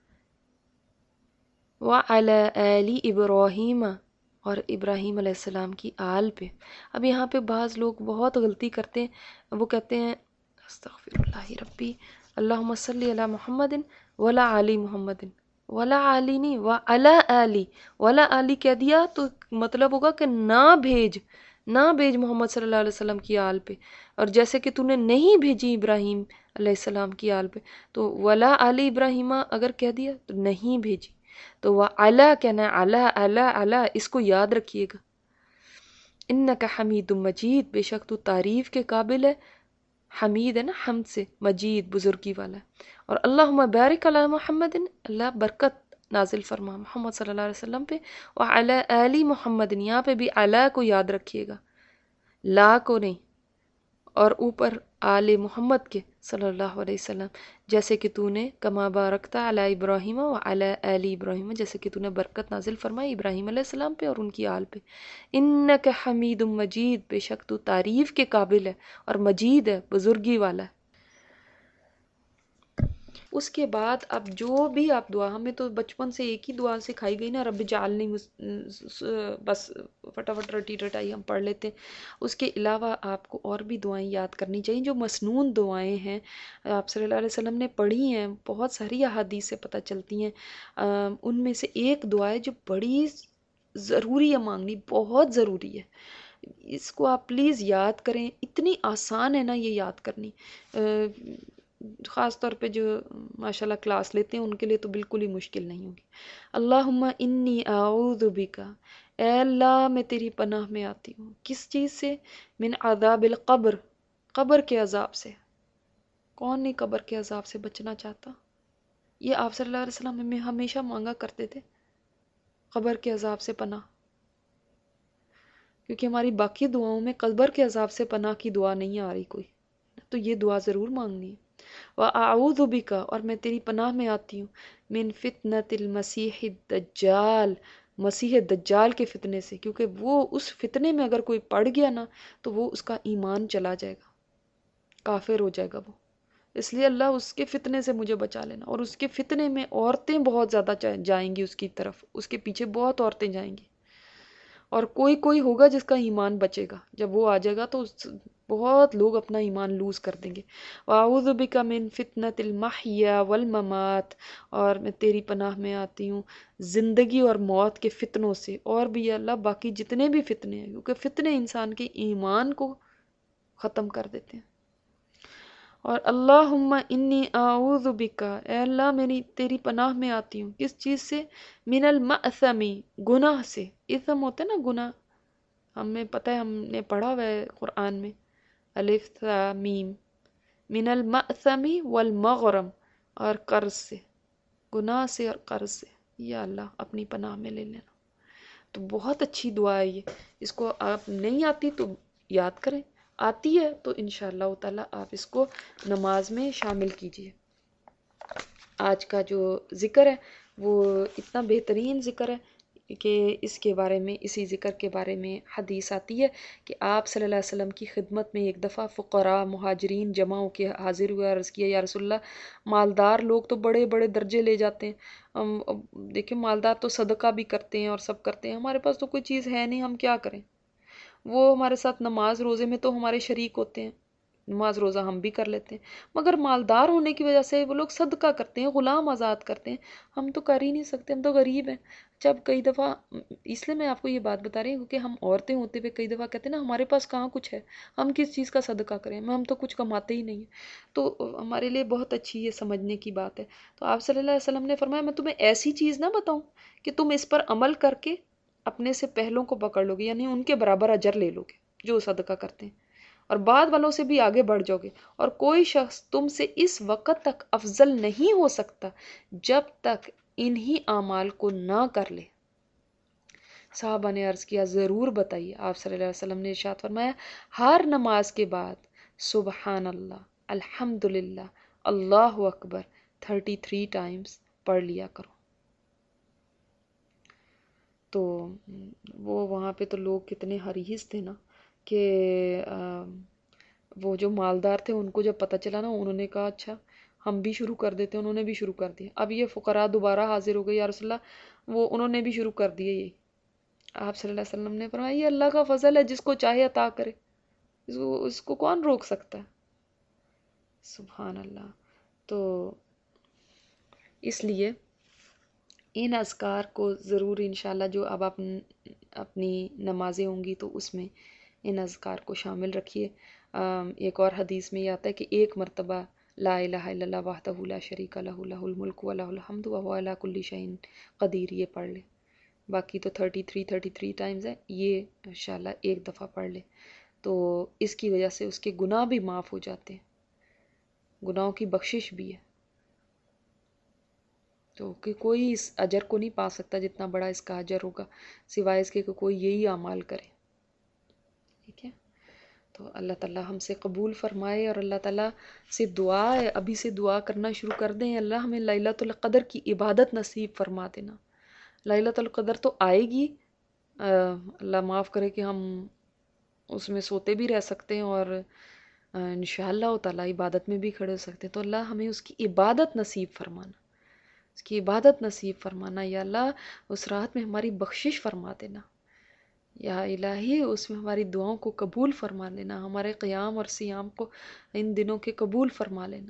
وعلی آل ابراہیم، اور ابراہیم علیہ السلام کی آل پہ۔ اب یہاں پہ بعض لوگ بہت غلطی کرتے ہیں، وہ کہتے ہیں استغفر اللہ ربی، اللہم صلی علی محمد ولا علی محمد، ولا علی نہیں، وعلی علی، ولا علی کہہ دیا تو مطلب ہوگا کہ نہ بھیج، نہ بھیج محمد صلی اللہ علیہ وسلم کی آل پہ، اور جیسے کہ تو نے نہیں بھیجی ابراہیم علیہ السلام کی آل پہ، تو ولا علی ابراہیم اگر کہہ دیا تو نہیں بھیجی، تو وہ اعلیٰ کہنا ہے، اعلیٰ اعلیٰ اعلیٰ، اس کو یاد رکھیے گا۔ انکا حمید مجید، بے شک تو تعریف کے قابل ہے، حمید ہے نا حمد سے، مجید بزرگی والا ہے۔ اور اللہم بارک علی محمد، اللہ برکت نازل فرما محمد صلی اللہ علیہ وسلم پہ، وعلی آل محمد، یہاں پہ بھی اعلیٰ کو یاد رکھیے گا، لا کو نہیں، اور اوپر آل محمد کے صلی اللہ علیہ وسلم، جیسے کہ تو نے کما بارکتا علی ابراہیم وعلی آل ابراہیم، جیسے کہ تو نے برکت نازل فرمائی ابراہیم علیہ السلام پہ اور ان کی آل پہ۔ انک حمید مجید، بے شک تو تعریف کے قابل ہے اور مجید ہے، بزرگی والا ہے۔ اس کے بعد اب جو بھی آپ دعا، ہمیں تو بچپن سے ایک ہی دعا سکھائی گئی نا، رب جعلنی، بس فٹافٹ رٹی رٹائی ہم پڑھ لیتے ہیں۔ اس کے علاوہ آپ کو اور بھی دعائیں یاد کرنی چاہیے جو مسنون دعائیں ہیں، آپ صلی اللہ علیہ وسلم نے پڑھی ہیں، بہت ساری احادیث سے پتہ چلتی ہیں۔ ان میں سے ایک دعا ہے جو بڑی ضروری ہے مانگنی، بہت ضروری ہے، اس کو آپ پلیز یاد کریں، اتنی آسان ہے نا یہ یاد کرنی، خاص طور پہ جو ماشاءاللہ کلاس لیتے ہیں ان کے لیے تو بالکل ہی مشکل نہیں ہوگی۔ اللہم انی اعوذ بک، اے اللہ میں تیری پناہ میں آتی ہوں، کس چیز سے؟ من عذاب القبر، قبر کے عذاب سے۔ کون نہیں قبر کے عذاب سے بچنا چاہتا؟ یہ آپ صلی اللہ علیہ وسلم میں ہمیشہ مانگا کرتے تھے، قبر کے عذاب سے پناہ، کیونکہ ہماری باقی دعاؤں میں قبر کے عذاب سے پناہ کی دعا نہیں آ رہی کوئی، تو یہ دعا ضرور مانگنی ہے۔ وَأَعُوذُ بِكَ، اور میں تیری پناہ میں آتی ہوں، من فتنۃ المسیح الدجال، مسیح دجال کے فتنے سے، کیونکہ وہ اس فتنے میں اگر کوئی پڑ گیا نا تو وہ اس کا ایمان چلا جائے گا، کافر ہو جائے گا وہ، اس لیے اللہ اس کے فتنے سے مجھے بچا لینا۔ اور اس کے فتنے میں عورتیں بہت زیادہ جائیں گی اس کی طرف، اس کے پیچھے بہت عورتیں جائیں گی، اور کوئی کوئی ہوگا جس کا ایمان بچے گا، جب وہ آ جائے گا تو بہت لوگ اپنا ایمان لوز کر دیں گے۔ وَأَعُوذُ بِكَ مِن فِتْنَةِ الْمَحْيَا وَالْمَمَاتِ، اور میں تیری پناہ میں آتی ہوں زندگی اور موت کے فتنوں سے، اور بھی اللہ باقی جتنے بھی فتنے ہیں، کیونکہ فتنے انسان کے ایمان کو ختم کر دیتے ہیں۔ اور اللہم انی اعوذ بک، اے اللہ میری تیری پناہ میں آتی ہوں، کس چیز سے؟ من المأثم، گناہ سے۔ اثم ہوتا ہے نا گناہ، ہمیں پتہ ہے، ہم نے پڑھا ہوا ہے قرآن میں، الف تا میم، من المأثم والمغرم، اور قرض سے، گناہ سے اور قرض سے، یا اللہ اپنی پناہ میں لے لینا۔ تو بہت اچھی دعا ہے یہ، اس کو آپ نہیں آتی تو یاد کریں، آتی ہے تو انشاءاللہ تعالیٰ آپ اس کو نماز میں شامل کیجیے۔ آج کا جو ذکر ہے وہ اتنا بہترین ذکر ہے کہ اس کے بارے میں، اسی ذکر کے بارے میں حدیث آتی ہے کہ آپ صلی اللہ علیہ وسلم کی خدمت میں ایک دفعہ فقراء مہاجرین جمع ہو کے حاضر ہوئے، عرض کیا یا رسول اللہ، مالدار لوگ تو بڑے بڑے درجے لے جاتے ہیں، دیکھیں مالدار تو صدقہ بھی کرتے ہیں اور سب کرتے ہیں، ہمارے پاس تو کوئی چیز ہے نہیں، ہم کیا کریں؟ وہ ہمارے ساتھ نماز روزے میں تو ہمارے شریک ہوتے ہیں، نماز روزہ ہم بھی کر لیتے ہیں، مگر مالدار ہونے کی وجہ سے وہ لوگ صدقہ کرتے ہیں، غلام آزاد کرتے ہیں، ہم تو کر ہی نہیں سکتے، ہم تو غریب ہیں۔ جب کئی دفعہ، اس لیے میں آپ کو یہ بات بتا رہی ہوں کیونکہ ہم عورتیں ہوتے ہوئے کئی دفعہ کہتے ہیں نا ہمارے پاس کہاں کچھ ہے، ہم کس چیز کا صدقہ کریں، ہم تو کچھ کماتے ہی نہیں ہیں، تو ہمارے لیے بہت اچھی یہ سمجھنے کی بات ہے۔ تو آپ صلی اللہ علیہ وسلم نے فرمایا میں تمہیں ایسی چیز نہ بتاؤں کہ تم اس پر عمل کر کے اپنے سے پہلوں کو پکڑ لو گے، یعنی ان کے برابر اجر لے لو گے جو صدقہ کرتے ہیں۔ اور بعد والوں سے بھی آگے بڑھ جاؤ گے، اور کوئی شخص تم سے اس وقت تک افضل نہیں ہو سکتا جب تک انہی اعمال کو نہ کر لے۔ صحابہ نے عرض کیا ضرور بتائیے۔ آپ صلی اللہ علیہ وسلم نے ارشاد فرمایا ہر نماز کے بعد سبحان اللہ، الحمدللہ، اللہ اکبر تھرٹی تھری ٹائمز پڑھ لیا کرو۔ تو وہ وہاں پہ تو لوگ کتنے حریص تھے نا کہ وہ جو مالدار تھے ان کو جب پتہ چلا نا، انہوں نے کہا اچھا ہم بھی شروع کر دیتے ہیں، انہوں نے بھی شروع کر دیا۔ اب یہ فقراء دوبارہ حاضر ہو گئے، یا رسول اللہ وہ انہوں نے بھی شروع کر دیے۔ یہ آپ صلی اللہ علیہ وسلم نے فرمایا یہ اللہ کا فضل ہے، جس کو چاہے عطا کرے، اس کو اس کو کون روک سکتا ہے؟ سبحان اللہ۔ تو اس لیے ان اذکار کو ضرور انشاءاللہ جو اب آپ اپنی نمازیں ہوں گی تو اس میں ان اذکار کو شامل رکھیے۔ ایک اور حدیث میں یہ آتا ہے کہ ایک مرتبہ لا الہ الا اللہ وحدہ لا شریک لہ لہ الملک و لہ الحمد وہو علی کل شیء قدیر، یہ پڑھ لے۔ باقی تو thirty three thirty three times ہے، یہ انشاءاللہ ایک دفعہ پڑھ لے تو اس کی وجہ سے اس کے گناہ بھی معاف ہو جاتے ہیں، گناہوں کی بخشش بھی ہے۔ تو کہ کوئی اس اجر کو نہیں پا سکتا جتنا بڑا اس کا اجر ہوگا، سوائے اس کے کہ کوئی یہی اعمال کرے۔ ٹھیک ہے، تو اللہ تعالیٰ ہم سے قبول فرمائے، اور اللہ تعالیٰ سے دعا ہے، ابھی سے دعا کرنا شروع کر دیں، اللہ ہمیں لیلۃ القدر کی عبادت نصیب فرما دینا۔ لیلۃ القدر تو آئے گی، اللہ معاف کرے کہ ہم اس میں سوتے بھی رہ سکتے ہیں اور انشاءاللہ تعالیٰ عبادت میں بھی کھڑے ہو سکتے ہیں، تو اللہ ہمیں اس کی عبادت نصیب فرمانا، اس کی عبادت نصیب فرمانا۔ یا اللہ اس رات میں ہماری بخشش فرما دینا، یا الہی اس میں ہماری دعاؤں کو قبول فرما لینا، ہمارے قیام اور سیام کو ان دنوں کے قبول فرما لینا۔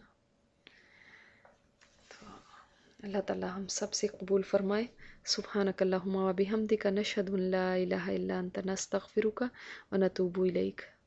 تو اللہ تعالیٰ ہم سب سے قبول فرمائے۔ سبحانک اللہم و بحمدک نشہد ان لا الہ الا انت نستغفرک و نتوب الیک۔